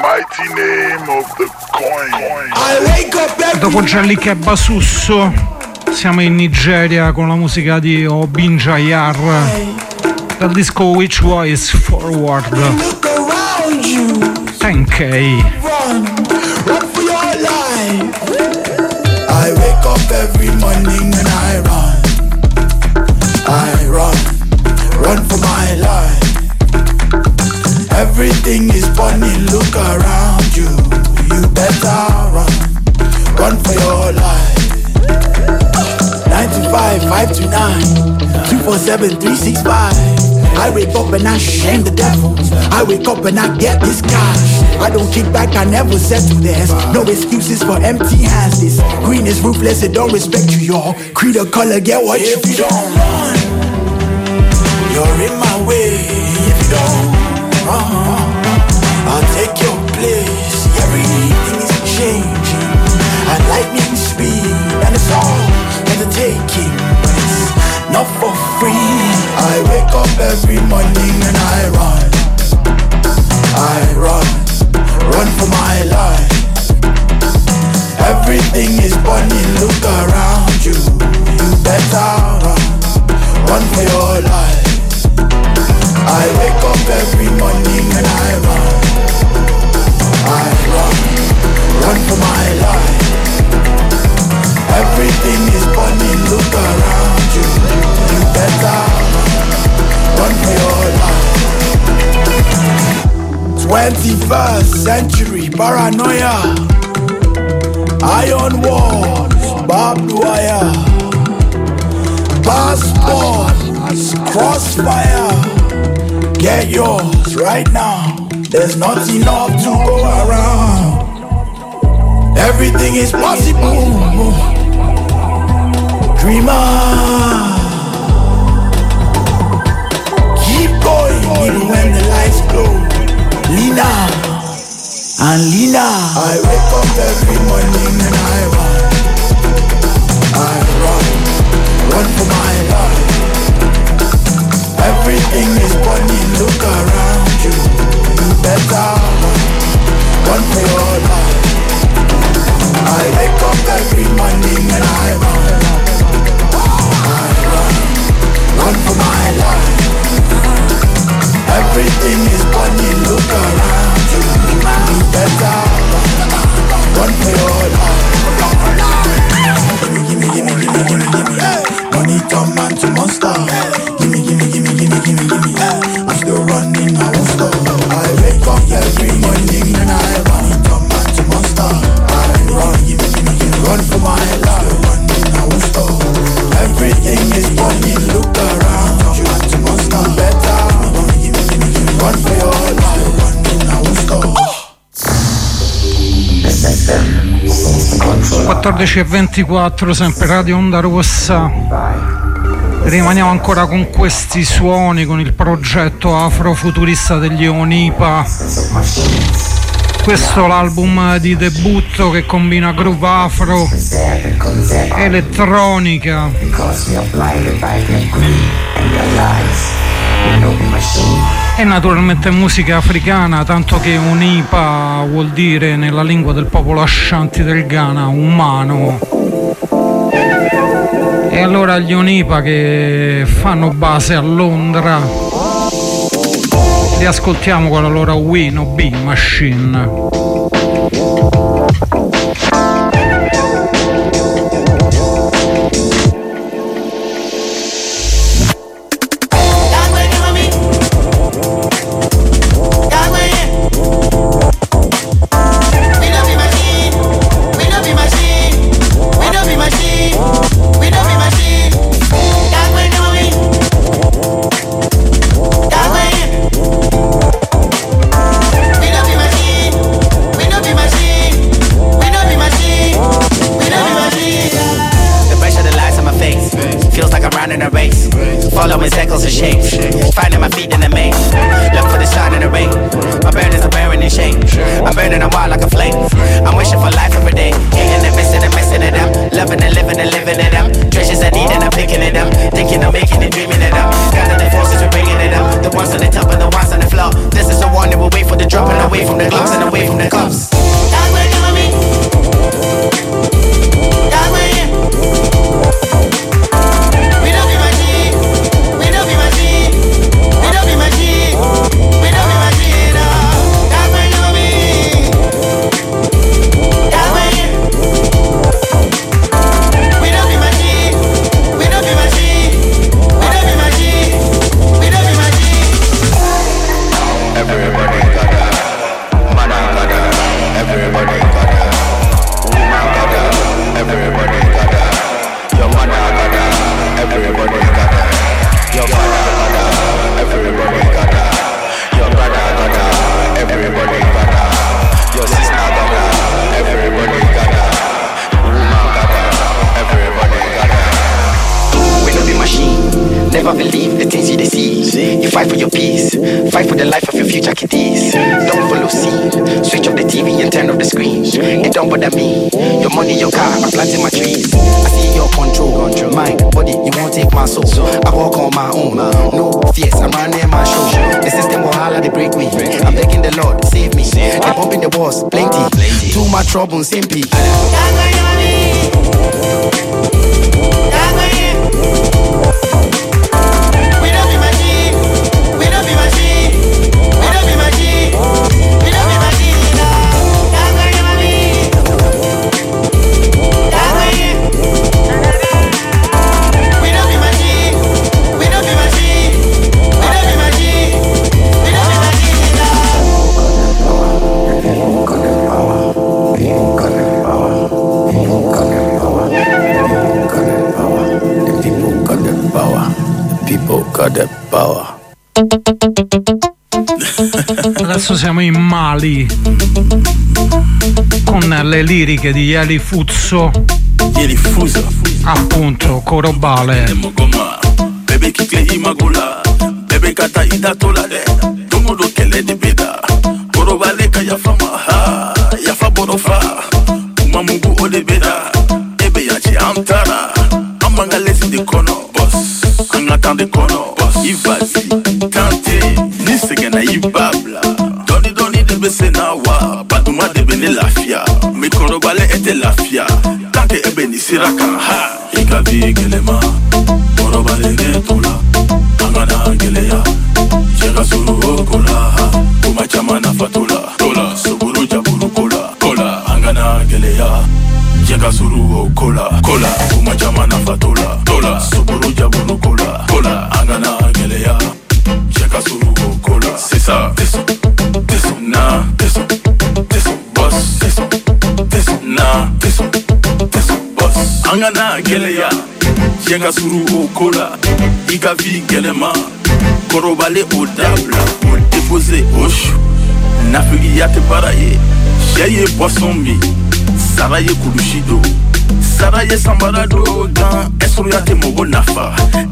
mighty name of the coin. Dopo Jelly Kebba Susso siamo in Nigeria con la musica di Obin Jayar dal disco Which Way is Forward. 10K. Run for your life. I wake up every morning and I run for my life. Everything is funny, look around you. You better run for your life. 9 to 5, 5 to 9, 247, 365. I wake up and I shame the devil. I wake up and I get this cash. I don't kick back, I never settle this. No excuses for empty hands. This green is ruthless, it don't respect you, y'all. Creed or color, get what you feel. If you don't run, you're in my way. If you don't run, I'll take your place. Everything is changing at lightning speed, and it's all for the taking, but it's not for free. I wake up every morning and I run for my life. Everything is funny, look around you. You better run for your life. I wake up every morning and I run for my life. Everything is funny, look around you. You better run for your life. 21st century paranoia. Iron walls, barbed wire. Passports, crossfire. Get yours right now. There's not enough to go around. Everything is possible. Dreamer, keep going even when the lights glow. Lina and Lina. I wake up every morning and I run for my life. Everything is funny, look around you. You better run for your life. I wake up every morning and I run for my life. Everything is funny, look around you. You better run for your life. Gimme. Money turn man to monster. Gimme. I'm still running, I won't stop. I wake up every morning and I turn man to monster. Run for my life. Still running, I won't stop. Everything is funny, look around you. To monster, better run for your life. Running, I won't stop. 14:24, sempre Radio Onda Rossa. Rimaniamo ancora con questi suoni, con il progetto afrofuturista degli Onipa. Questo è l'album di debutto che combina groove afro, elettronica e naturalmente musica africana, tanto che Onipa vuol dire nella lingua del popolo Ashanti del Ghana umano. E allora gli Onipa, che fanno base a Londra, li ascoltiamo con la loro We No Be Machine. Away from the Glocks and away from the Fight for your peace, fight for the life of your future kiddies. Don't follow scene, switch off the TV and turn off the screen. It don't bother me, your money, your car, I'm planting my trees. I see your control, mind, body, you won't take my soul. I walk on my own, no fears, I'm running my show. The system will holler, they break me. I'm begging the Lord, save me. I'm pumping the walls, plenty. Too much trouble, simply. Got that power. Adesso siamo in Mali con le liriche di Yeli Fuzzo. Yeli Fuzzo, appunto, Korobale. Bebe kikle imagula, bebe kata ida tolade, tomodo kele di beda. Korobale ka yafama ha, yafa borofa, umamungu ode beda, ebe yachi amtara, amanga lesi de kono, boss. On attend des conos, il vas-y, tenter, ni se gana il babla. Doni de bese na wa, pas de moi de bene la fia. Mais Korobale était la fia, tant que ebeni siraka ha. Ikavi gelema, Korobale getola, angana geleya. Chega suru okola ha, kuma chamana fatula. Tola, suburu jaburu kola, kola, angana geleya. Chega suru okola, kola, kuma chamana fatula. Tola, suburu jaburu kola, kola, angana geleya. Chega suru okola, c'est ça. Teso, na, teso, boss, teso, na, teso, boss. Angana geleya. Chega suru okola, igavi gelema. Korobale au dabla, pour déposer au chou. Nafigi yate paraye, chaye poisson mi. Saraye kulushido, Saraye sambarado, gan esro yate mogo nafa.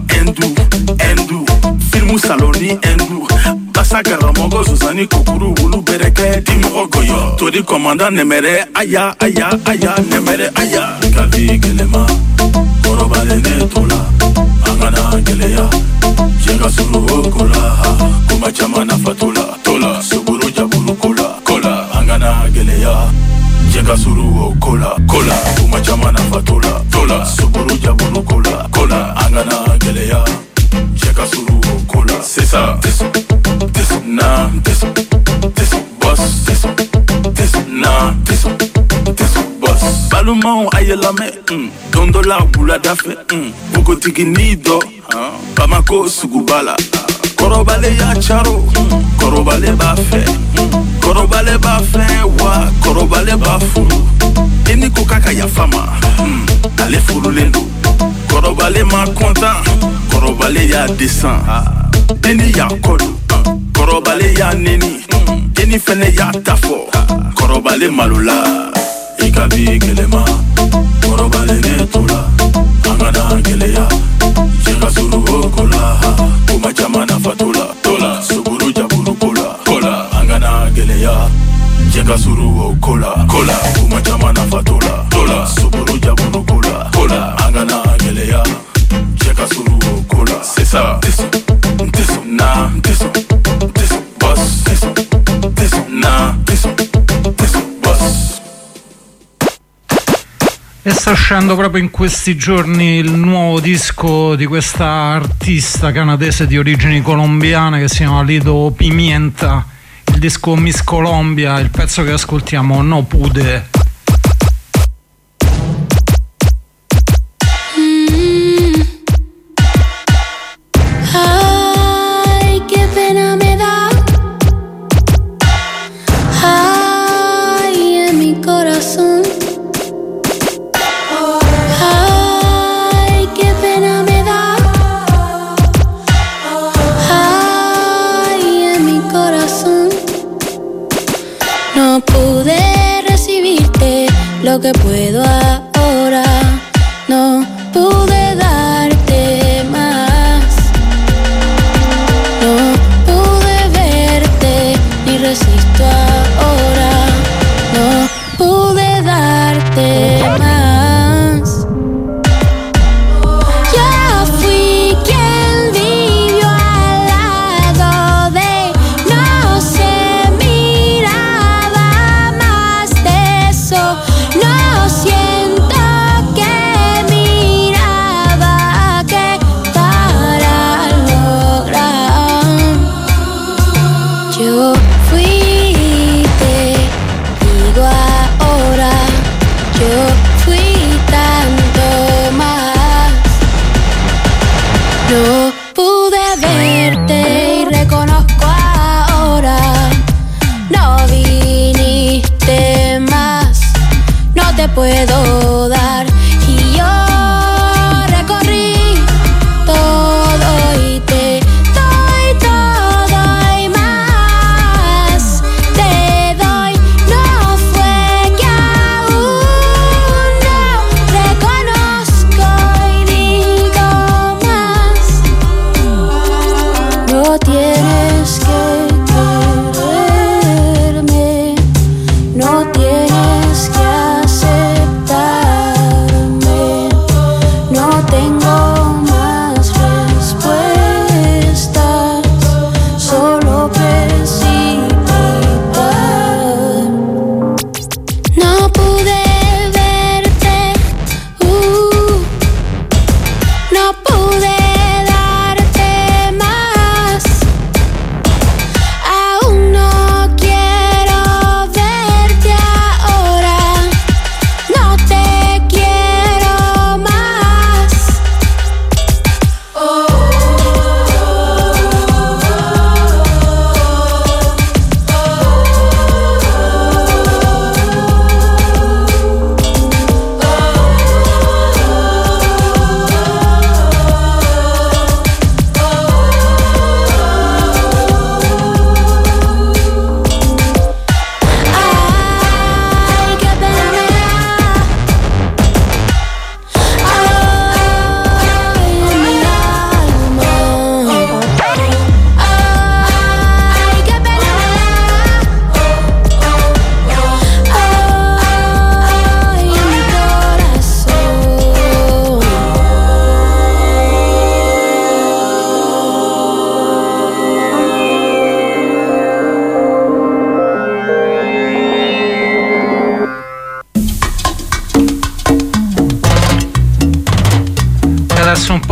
Endu, filmu saloni endu. Basagara mogo zozani kokuru wulu bereke dimo goyo. Tori komanda nemere aya, nemere aya. Kavi gelema, Korobale netola, angana geleya. Chega suru okola, kuma chamana fatula. Tola, suburu jaburu kola, kola, angana geleya. Chega suru okola, kola, kuma chamana fatula. Tola, suburu jaburu kola, kola, angana geleya. Chega suru okola, c'est ça. Teso, na, teso, boss, teso, na, teso, boss. Balumon ayelame, dondola bula dafe, buko tiki nido, Bamako sugubala. Korobale ya charo, Korobale ba fe, Korobale ba fe wa, Korobale ba furu. Eni kokaka ya fama, ale furu lendo. Korobale ma content, Korobale ya descend. Eni ya kodu, Korobale ya neni. Eni fene ya tafo, Korobale malula. Ikavi gelema, Korobale netola, angana geleya. Chega suru okola, kuma chamana fatula. Tola, suburu jaburu kola, kola, angana geleya. Chega suru okola, kola, kuma chamana fatula. Tola, suburu jaburu kola, kola, angana geleya. Chega suru okola, c'est ça. Teso, na, teso, boss, teso, na, teso, boss. E sta uscendo proprio in questi giorni il nuovo disco di questa artista canadese di origini colombiane che si chiama Lido Pimienta, il disco Miss Colombia, il pezzo che ascoltiamo No Pude. Ay, qué pena me da. Ay, en mi corazón. Ay, qué pena me da. Ay, en mi corazón. No pude recibirte lo que puedo ahora. No pude darte más. No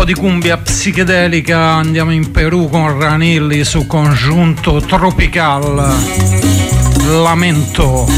di cumbia psichedelica andiamo in Perù con Ranilli su Conjunto Tropical. Lamento.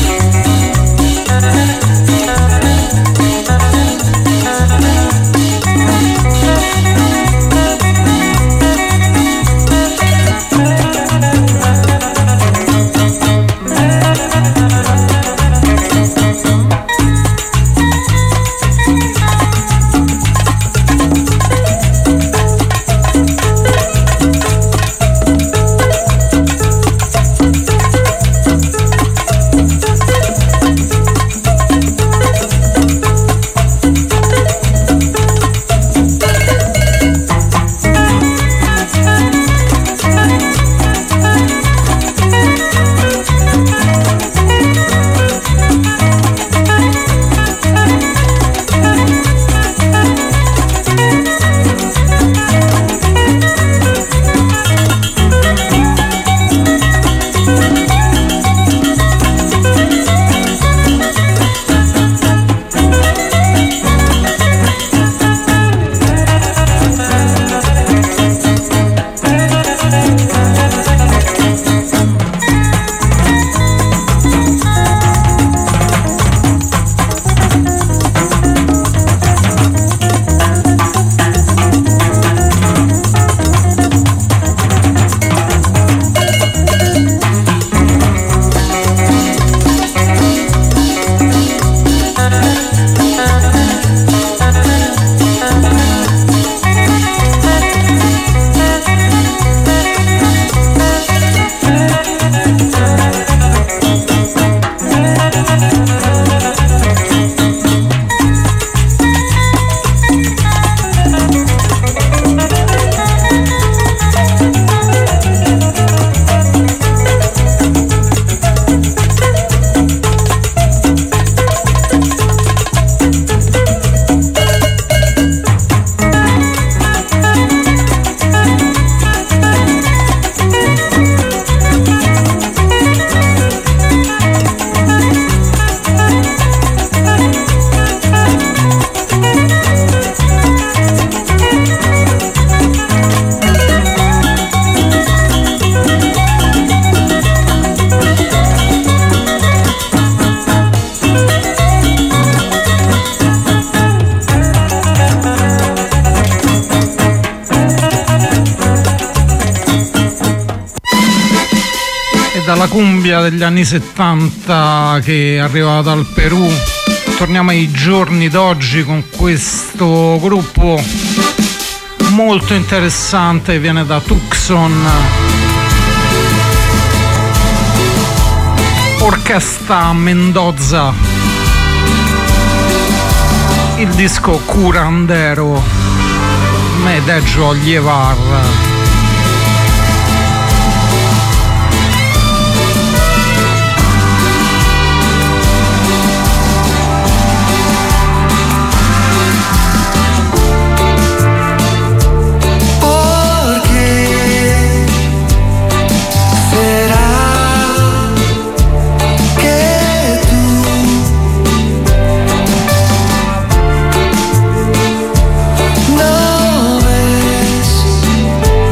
Dalla cumbia degli anni 70 che arriva dal Perù torniamo ai giorni d'oggi con questo gruppo molto interessante, viene da Tucson, Orquesta Mendoza, il disco Curandero, me deggio llevar. No ves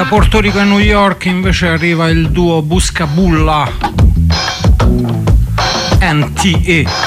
Porto Rico e New York invece arriva il duo Buscabulla NTE.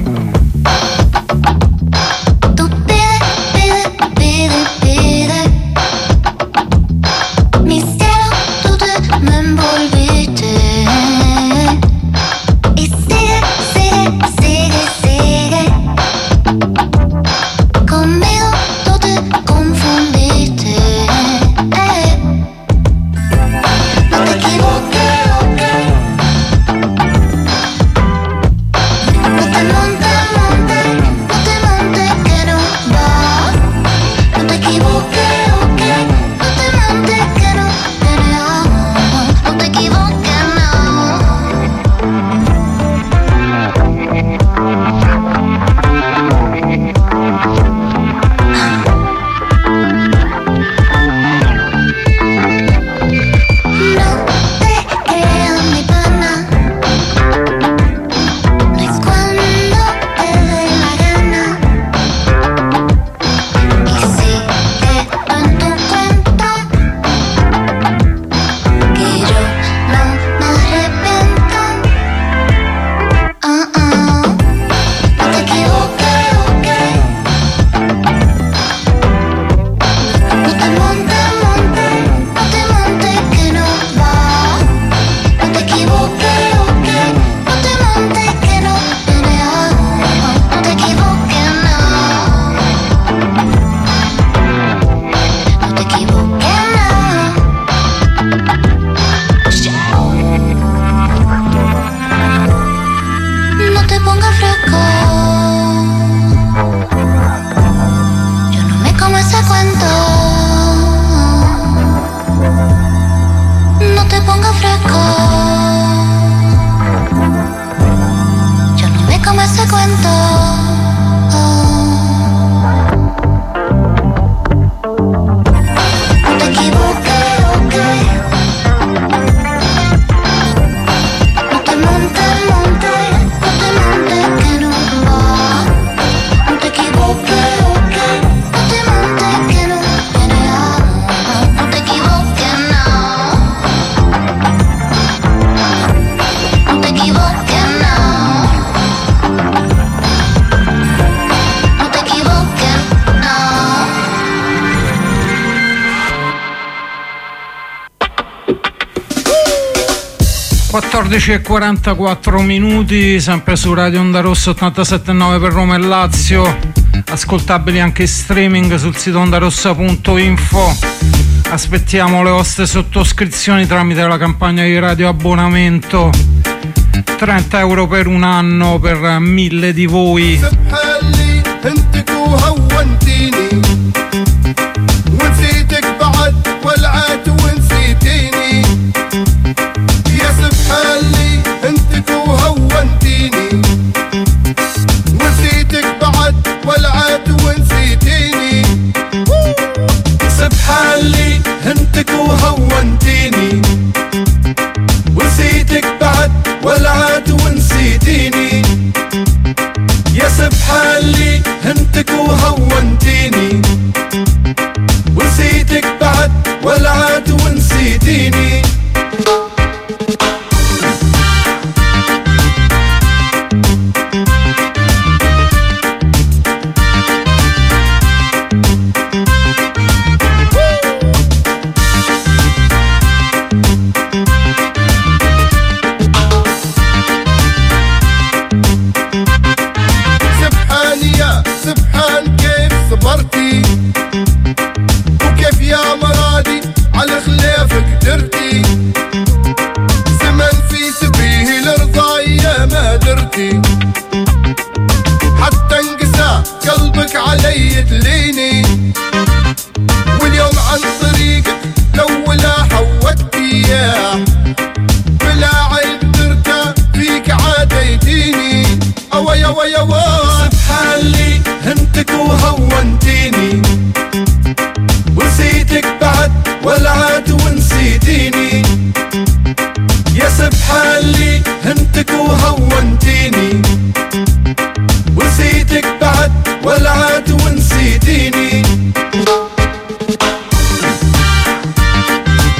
E 44 minuti, sempre su Radio Onda Rossa 87.9 per Roma e Lazio, ascoltabili anche in streaming sul sito ondarossa.info. Aspettiamo le vostre sottoscrizioni tramite la campagna di radio abbonamento, 30 euro per un anno per 1000 di voi. وهونتيني ونسيتك بعد والعاد ونسيتيني يا سبحان لي هنتك وهونتيني ونسيتك بعد والعاد ونسيتيني وكيف يا مرادي على خلافك درتي زمن في سبيه الرضايا ما درتي حتى انقسى قلبك علي تليني واليوم عن طريقك لو لا حودتي يا بلا عيب درتا فيك عاديتيني اوي اوي اوي سبحان لي هنتك وهونتيني ونسيتك بعد والعاد ونسيتيني يا سبحان لي هنتك وهونتيني ونسيتك بعد والعاد ونسيتيني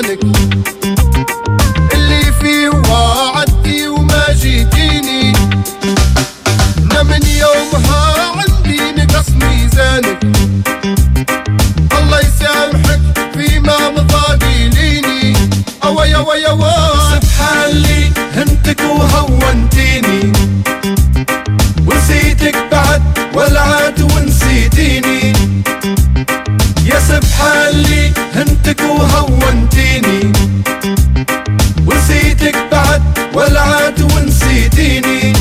ميزانك اللي فيه وعدتي وما جيتيني. أنا من يومها عندي نقص ميزانك، الله يسامحك فيما مضاقيليني. أوي أوي أوي سبحان لي هنتك وهونتيني، ونسيتك بعد ولعت ونسيتيني. يا سبحان لي هنتك وهونتيني، ونسيتك بعد ولعت ونسيتيني.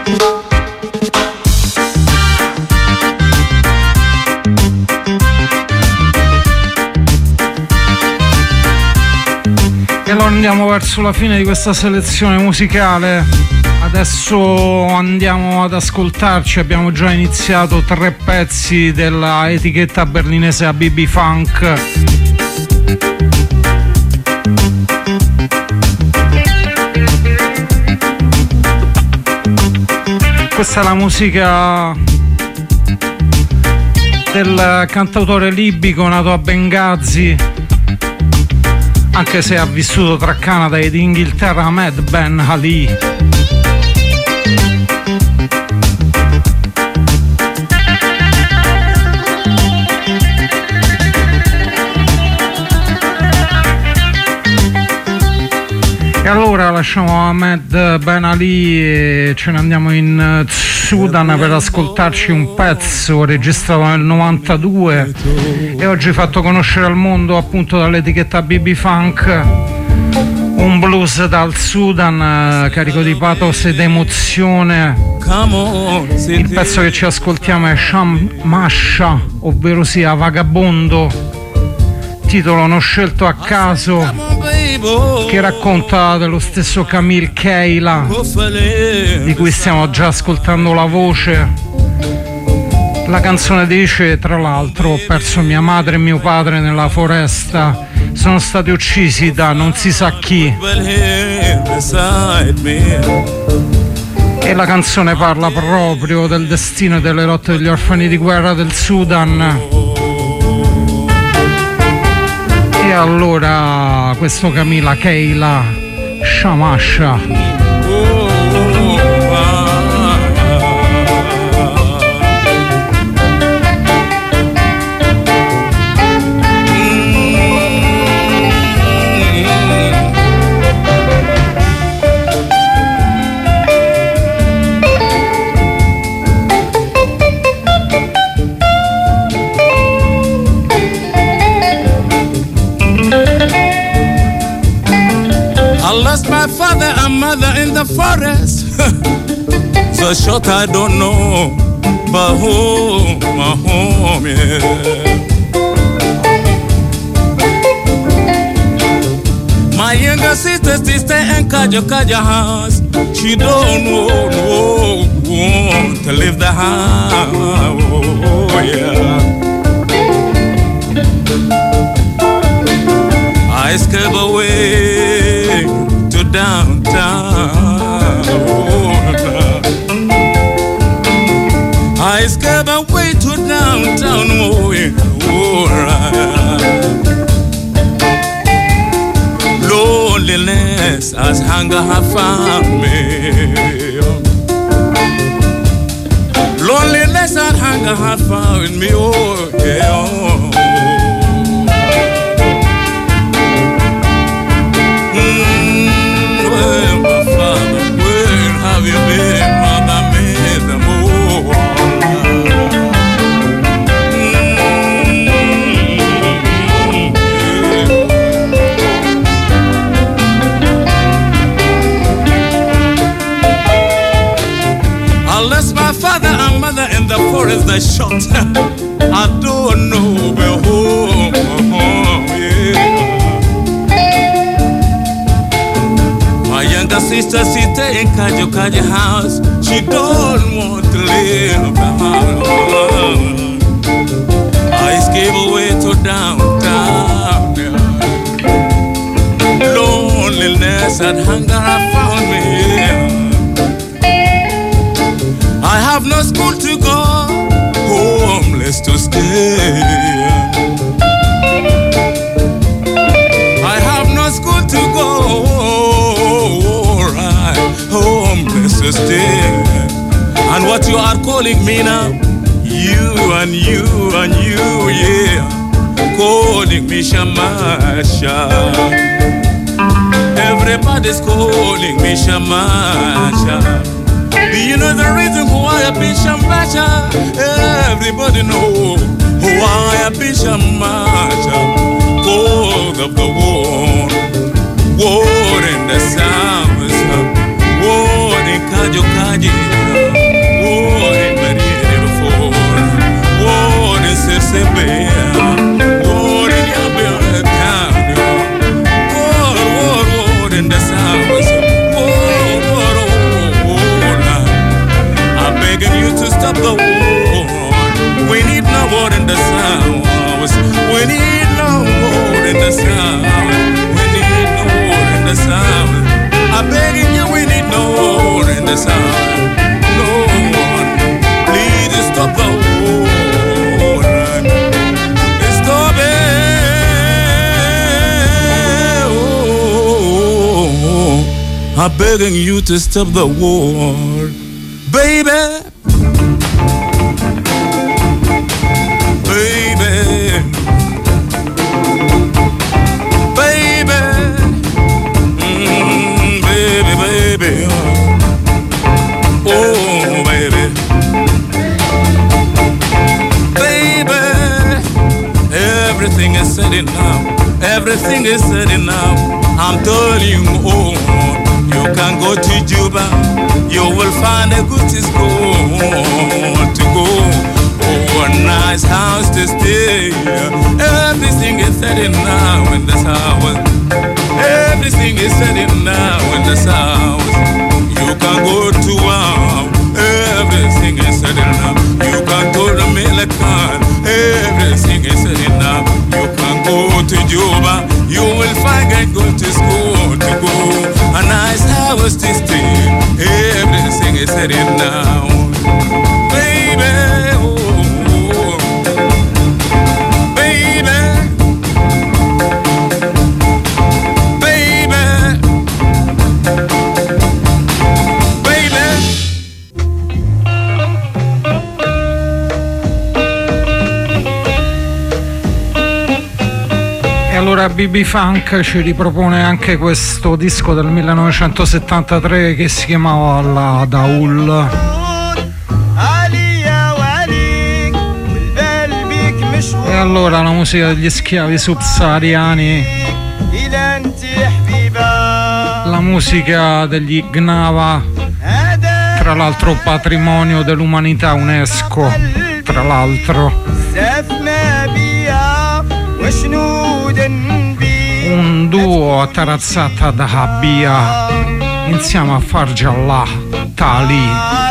E allora andiamo verso la fine di questa selezione musicale. Adesso andiamo ad ascoltarci. Abbiamo già iniziato 3 pezzi della etichetta berlinese ABB Funk. Questa è la musica del cantautore libico nato a Benghazi, anche se ha vissuto tra Canada ed Inghilterra, Ahmed Ben Ali. E allora lasciamo Ahmed Ben Ali e ce ne andiamo in Sudan per ascoltarci un pezzo registrato nel 92 e oggi fatto conoscere al mondo appunto dall'etichetta BB Funk, un blues dal Sudan carico di pathos ed emozione. Il pezzo che ci ascoltiamo è Sham Masha, ovvero sia Vagabondo, titolo non scelto a caso, che racconta dello stesso Camille Keila, di cui stiamo già ascoltando la voce. La canzone dice, tra l'altro: ho perso mia madre e mio padre nella foresta, sono stati uccisi da non si sa chi. E la canzone parla proprio del destino e delle lotte degli orfani di guerra del Sudan. E allora questo Camilla Keila, Shamasha. My father and mother in the forest. So short I don't know, but home, my home, yeah. My younger sister stay in Kaja house. She don't know, want to leave the house, oh, yeah. I escape away downtown. I escape away to downtown. Loneliness as hunger have found me. Loneliness and hunger have found me. Oh yeah. Forest that shot, I don't know where home, yeah. My younger sister sits in Kaja house. She don't want to leave the house. I escape away to downtown, yeah. Loneliness and hunger have found me, yeah. I have no school to go, homeless to stay. I have no what you are calling me now. You and you and you, yeah, calling me Shamasha. Everybody's calling me Shamasha. You know the reason why I've been Shamasha? Everybody know why I've been Shamasha. Cause of the war, war in the South, war in Kajokaji, war in Maria before, war in Sesebea, war in Yabia Town, war in the South, war. I'm begging you to stop the war. We need no war in the South. We need no war in the South. We need no war in the South. I'm begging you, we need no war in the South. No war. Please stop the war. Stop it. Oh, I'm begging you to stop the war, baby. Everything is said enough. Everything is said enough. I'm telling you, oh, you can go to Juba. You will find a good school to go. Oh, a nice house to stay. Everything is said enough in this house. Everything is said enough in this house. You can go to wow. Everything is said enough. You can go to Milican. Everything is said enough. You can go to Juba. You will find a good school to go. A nice house to stay. Everything is said enough. Baby, oh, baby, baby, baby. E allora BB Funk ci ripropone anche questo disco del 1973 che si chiamava La Daul. E allora la musica degli schiavi subsahariani, la musica degli Gnava, tra l'altro patrimonio dell'umanità UNESCO, tra l'altro. Un duo a tarazzata da Habia insieme a Farjallah Tali.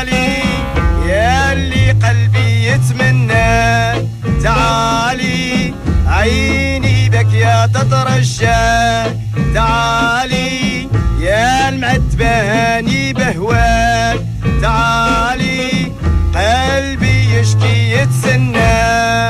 تعالي عيني بك يا تترجى تعالي يا المعتباني بهواك تعالي قلبي يشكي يتسنى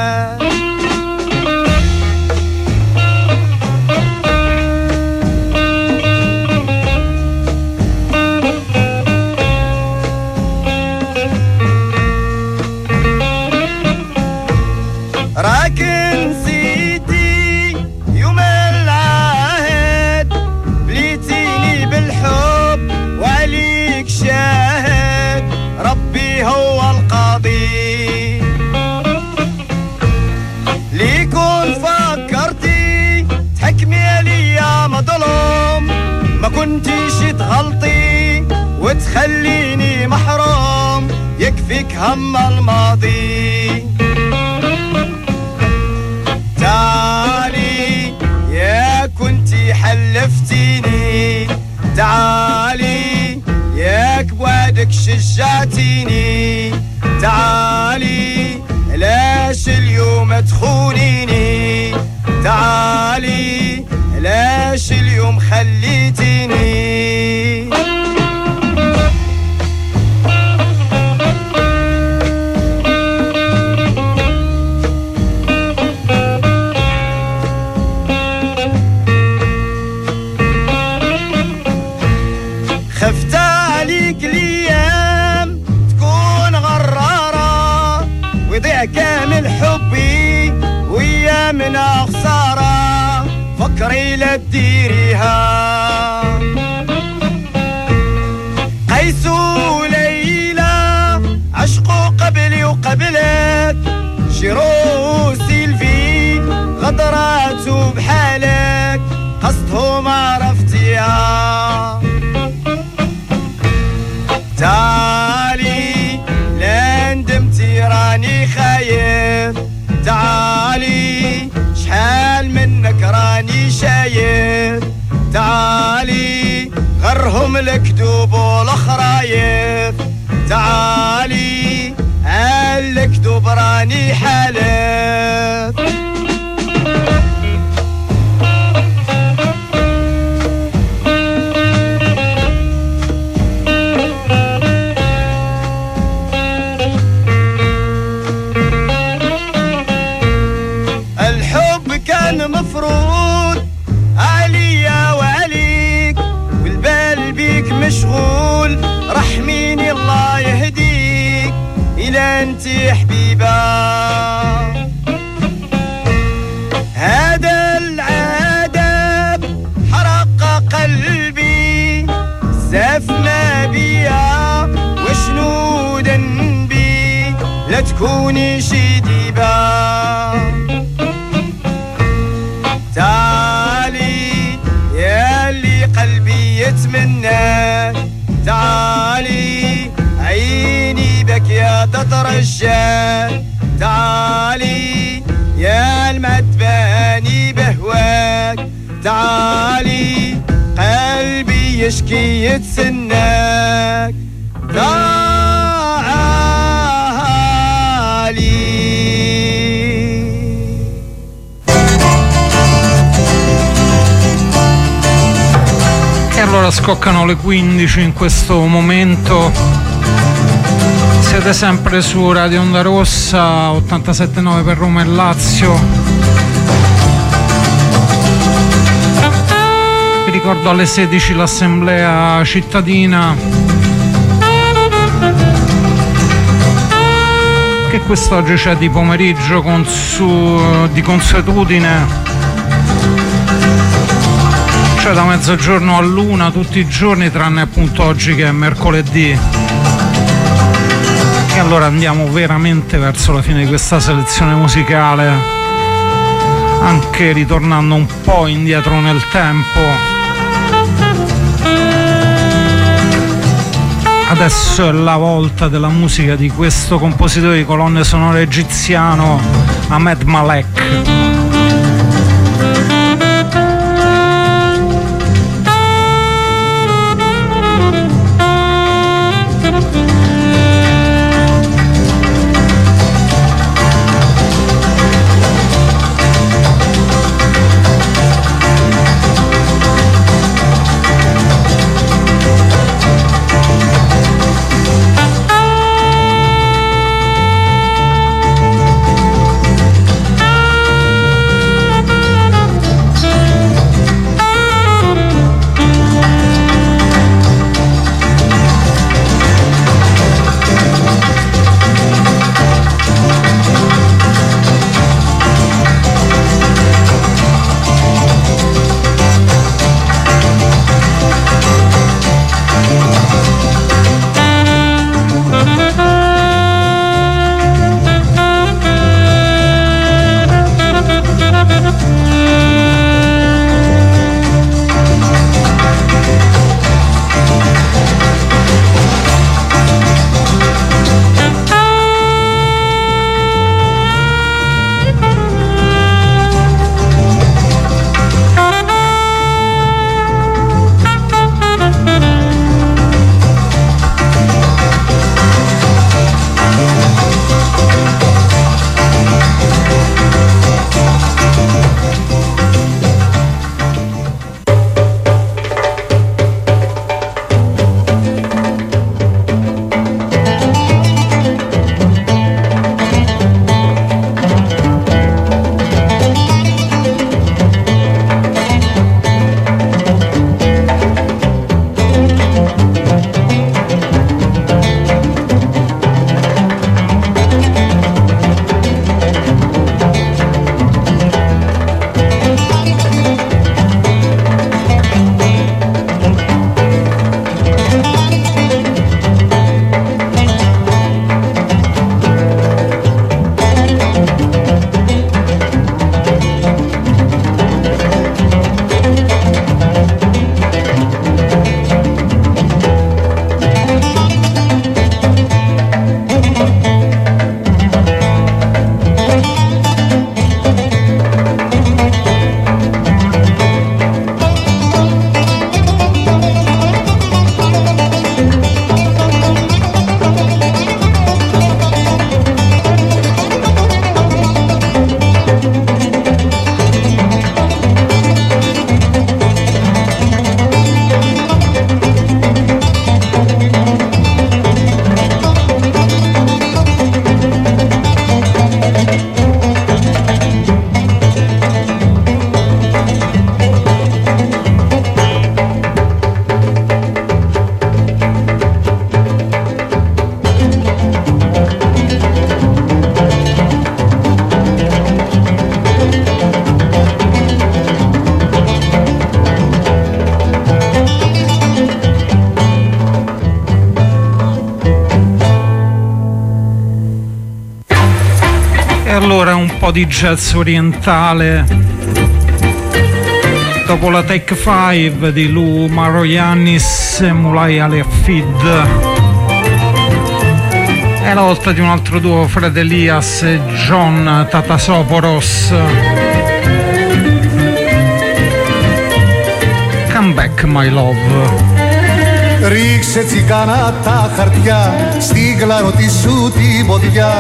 راكن سيدي يوم العهد بليتيني بالحب وعليك شاهد ربي هو القاضي ليكون فكرتي تحكمي عليا مظلوم ما كنتيش تغلطي وتخليني محروم يكفيك هم الماضي تعالي يا كنتي حلفتيني تعالي ياك بوعدك شجعتيني تعالي لاش اليوم تخونيني تعالي لاش اليوم خليتيني خفت عليك الايام تكون ديريها قيس وليلى عشقوا قبلي وقبلك شيرو سيلفي غدراتو بحالك قصدهم عرفتيها تعالي لا ندمتي راني خايف تعالي شحال منك راني شايف تعالي غرهم الكذوب والخرايف تعالي الكذوب راني حالف الحب كان مفروض عليا وعليك والبال بيك مشغول رحميني الله يهديك إلى انتي حبيبة هذا العذاب حرق قلبي زفنا بيا وشنو ذنبي لا تكوني شي ديبة تعالي يا اللي قلبي يتمنى تعالي عيني بك يا تترجى تعالي يا المتباني بهواك تعالي قلبي يشكي يتسناك Allora scoccano le 15 in questo momento, siete sempre su Radio Onda Rossa 87.9 per Roma e Lazio. Vi ricordo alle 16 l'assemblea cittadina che quest'oggi c'è di pomeriggio di consuetudine, cioè da mezzogiorno all'1 tutti i giorni tranne appunto oggi che è mercoledì. E allora andiamo veramente verso la fine di questa selezione musicale, anche ritornando un po' indietro nel tempo. Adesso è la volta della musica di questo compositore di colonne sonore egiziano, Ahmed Malek. po' di jazz orientale. Dopo la Take 5 di Lou Maroyannis e Mulay Ali-Hafid è la volta di un altro duo, Fred Elias e John Tatasoporos. Come back my love. Ρίξε τσικάνα τα χαρτιά στην κλαρωτή σου την ποδιά.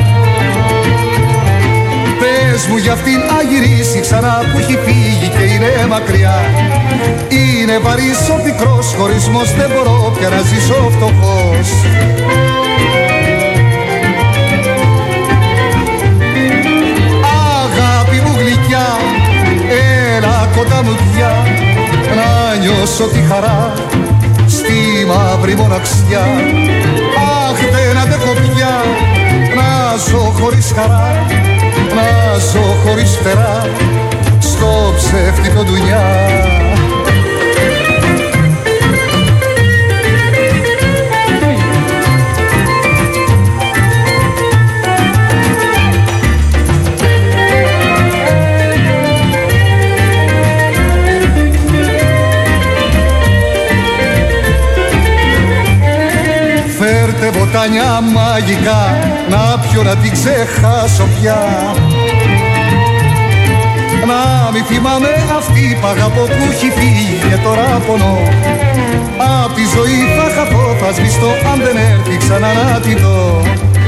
Πες μου για αυτήν να γυρίσει ξανά που έχει φύγει και είναι μακριά. Είναι βαρύς ο πικρός χωρισμός, δεν μπορώ πια να ζήσω φτωχός. Αγάπη μου γλυκιά, έλα κοντά μου πια, να νιώσω τη χαρά στη μαύρη μοναξιά. Αχ, δεν αντέχω πια να ζω χωρίς χαρά, να ζω χωρίς φτερά στο ψεύτικο ντουνιά. Ποτάνια μαγικά να πιω να την ξεχάσω πια. Να μη θυμάμαι αυτή που αγαπώ που έχει φύγει και τώρα πονώ. Απ' τη ζωή θα χαθώ, θα σβηστώ αν δεν έρθει ξανά να τη δω.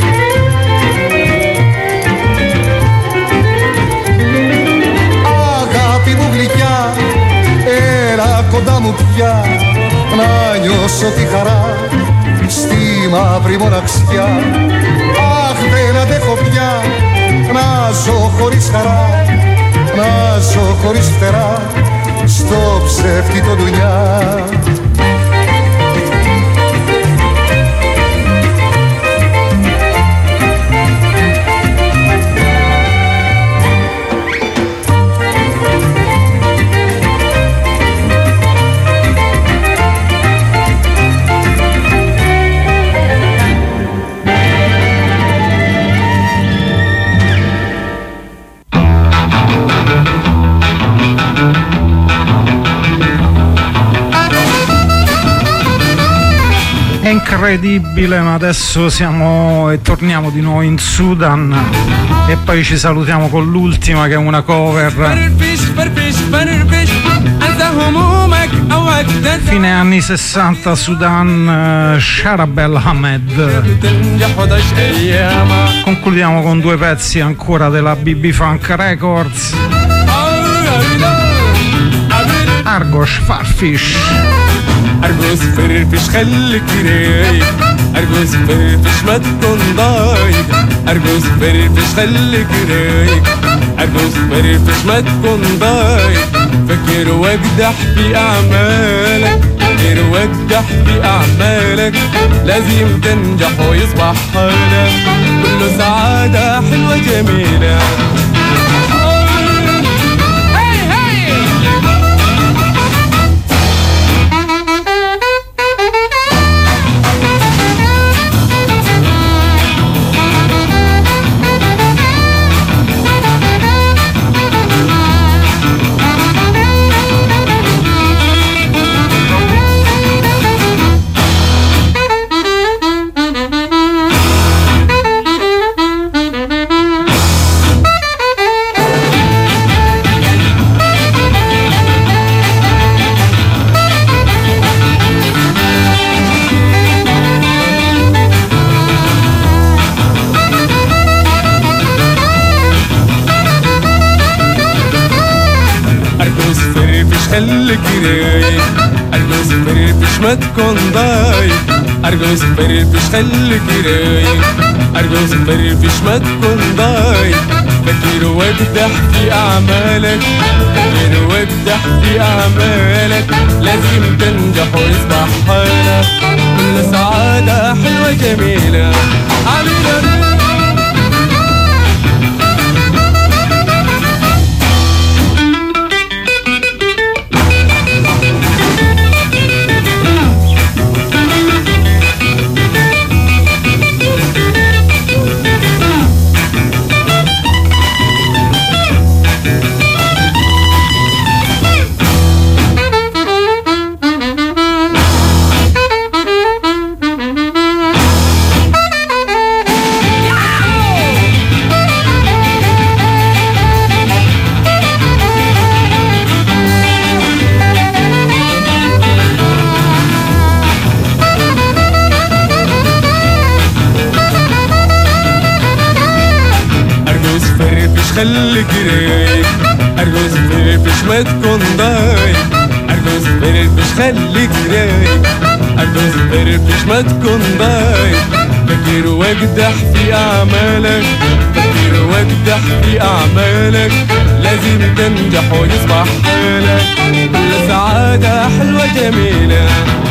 Αγάπη μου γλυκιά, έλα κοντά μου πια, να νιώσω τη χαρά στη μαύρη μοναξιά. Αχ, δεν αντέχω πια να ζω χωρίς χαρά, να ζω χωρίς φτερά στο ψεύτικο ντουνιά. Incredibile, ma adesso siamo e torniamo di nuovo in Sudan e poi ci salutiamo con l'ultima che è una cover fine anni 60 Sudan, Sharabel Ahmed. Concludiamo con due pezzi ancora della BB Funk Records, Argos Farfish. أرجوز فرفش خليك رايق، أرجوز فرفش ما تكون ضايق، أرجوز فرفش خليك رايق، أرجوز فرفش ما تكون ضايق. فاكر واجدح في أعمالك، فاكر واجدح في أعمالك، لازم تنجح ويصبح حالك كله سعادة حلوة جميلة. خليك رايق، أرجوز فرفش ما تكون ضايق، أرجوز فرفش خليك رايق، أرجوز فرفش ما تكون ضايق. فاكر واجدح في أعمالك، فاكر واجدح في أعمالك، لازم تنجح ويصبح حالك كل سعادة حلوة جميلة. خليك رايق أرجوز فرفش ما تكون ضايق أرجوز فرفش خليك رايق أرجوز فرفش ما تكون ضايق فكر واجدح في أعمالك فكر واجدح في أعمالك لازم تنجح ويصبح حالك كل سعادة حلوة جميلة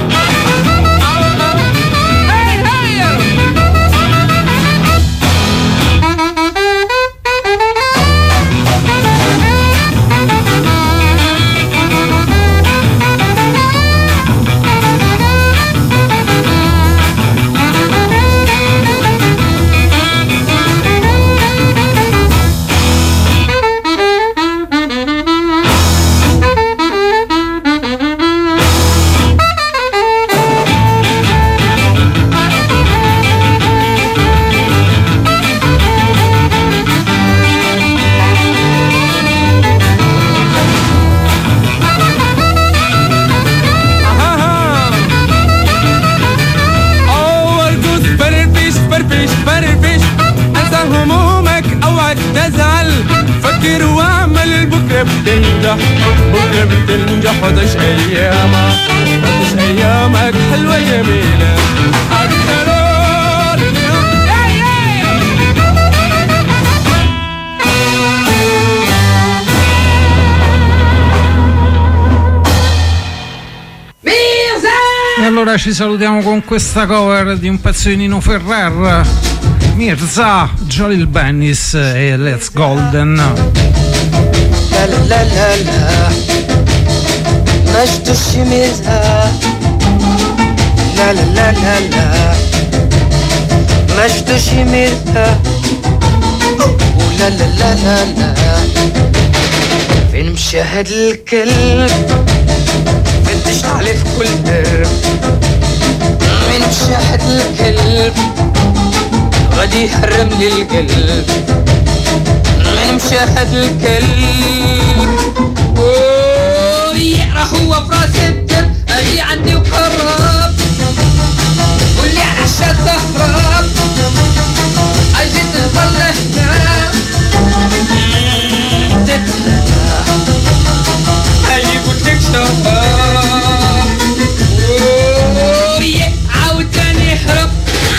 بكرة بتنجح وعيش أيامك عيش أيامك حلوة جميلة E allora ci salutiamo con questa cover di un pezzo di Nino Ferrer, Mirza, Jalil Bennis e Let's Golden. لا لا لا لا مجد الشميزة لا لا لا لا لا مجد الشميزة ولا لا لا لا لا فين مشاهد الكلب فين تشتعل في كل درب فين مشاهد الكلب غادي يحرم لي القلب من مشاهد الكلب راح هو براس الدب اجي عندي وقرب واللي عشان تهرب اجي تظل هنا اجي قلت لك شباب عاود تاني يهرب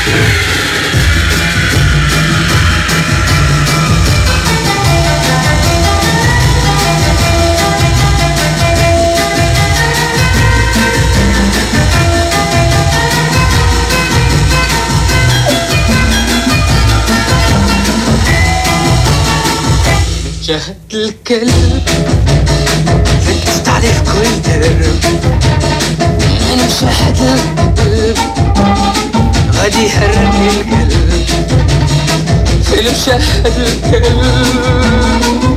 شاهد الكلب فيك تستعرف كل درب من شاهد الكلب غادي يهرب لي القلب فيلم شاهد الكلب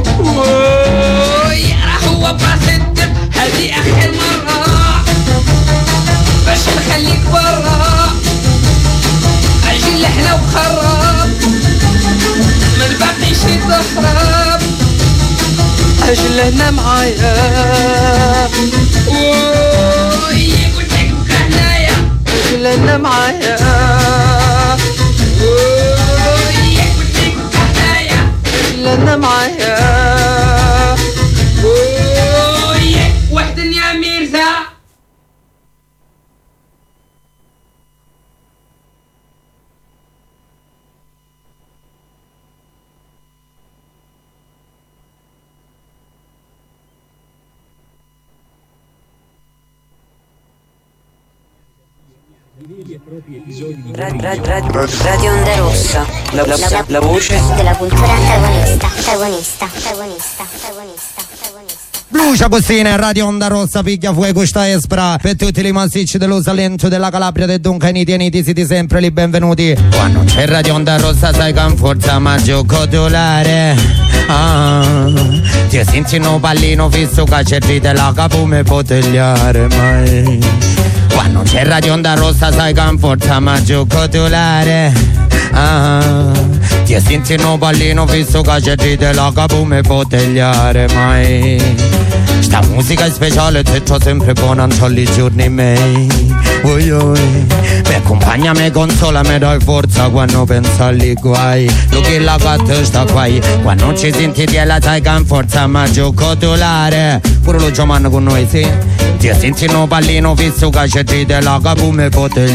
راح هو براس الدب هذه آخر مرة باش نخليك برا أجي لحنا وخرب من باقي شي تهرب أجل هنا معايا قلت لك بكا هنايا أجل هنا معايا قلت لك بكا هنايا أجل هنا معايا وحدة يا ميرزا Radio Onda Rossa, la voce della cultura antagonista. Blucia Costina, Radio Onda Rossa, picchia fuego sta espra per tutti i massicci dello Salento, della Calabria, del Donca, Niti, siete sempre lì benvenuti. Quando c'è Radio Onda Rossa sai con forza maggio codolare. Ti senti un pallino fisso che c'è della capo me potegliare mai. Quando c'è Radio Onda Rossa sai con forza maggio codolare. Ti senti un pallino fisso che c'è della capo me potegliare mai. Sta musica è speciale, te c'ho sempre buona, non c'ho i giorni miei. oi oi. Mi accompagna, mi consola, mi dai forza quando penso agli guai. Lo che la gatta sta qua, quando non ci senti di la sai che in forza ma gioco tolare. Pure lo giocano con noi, sì. Ti senti no pallino visto che c'è della capo me pote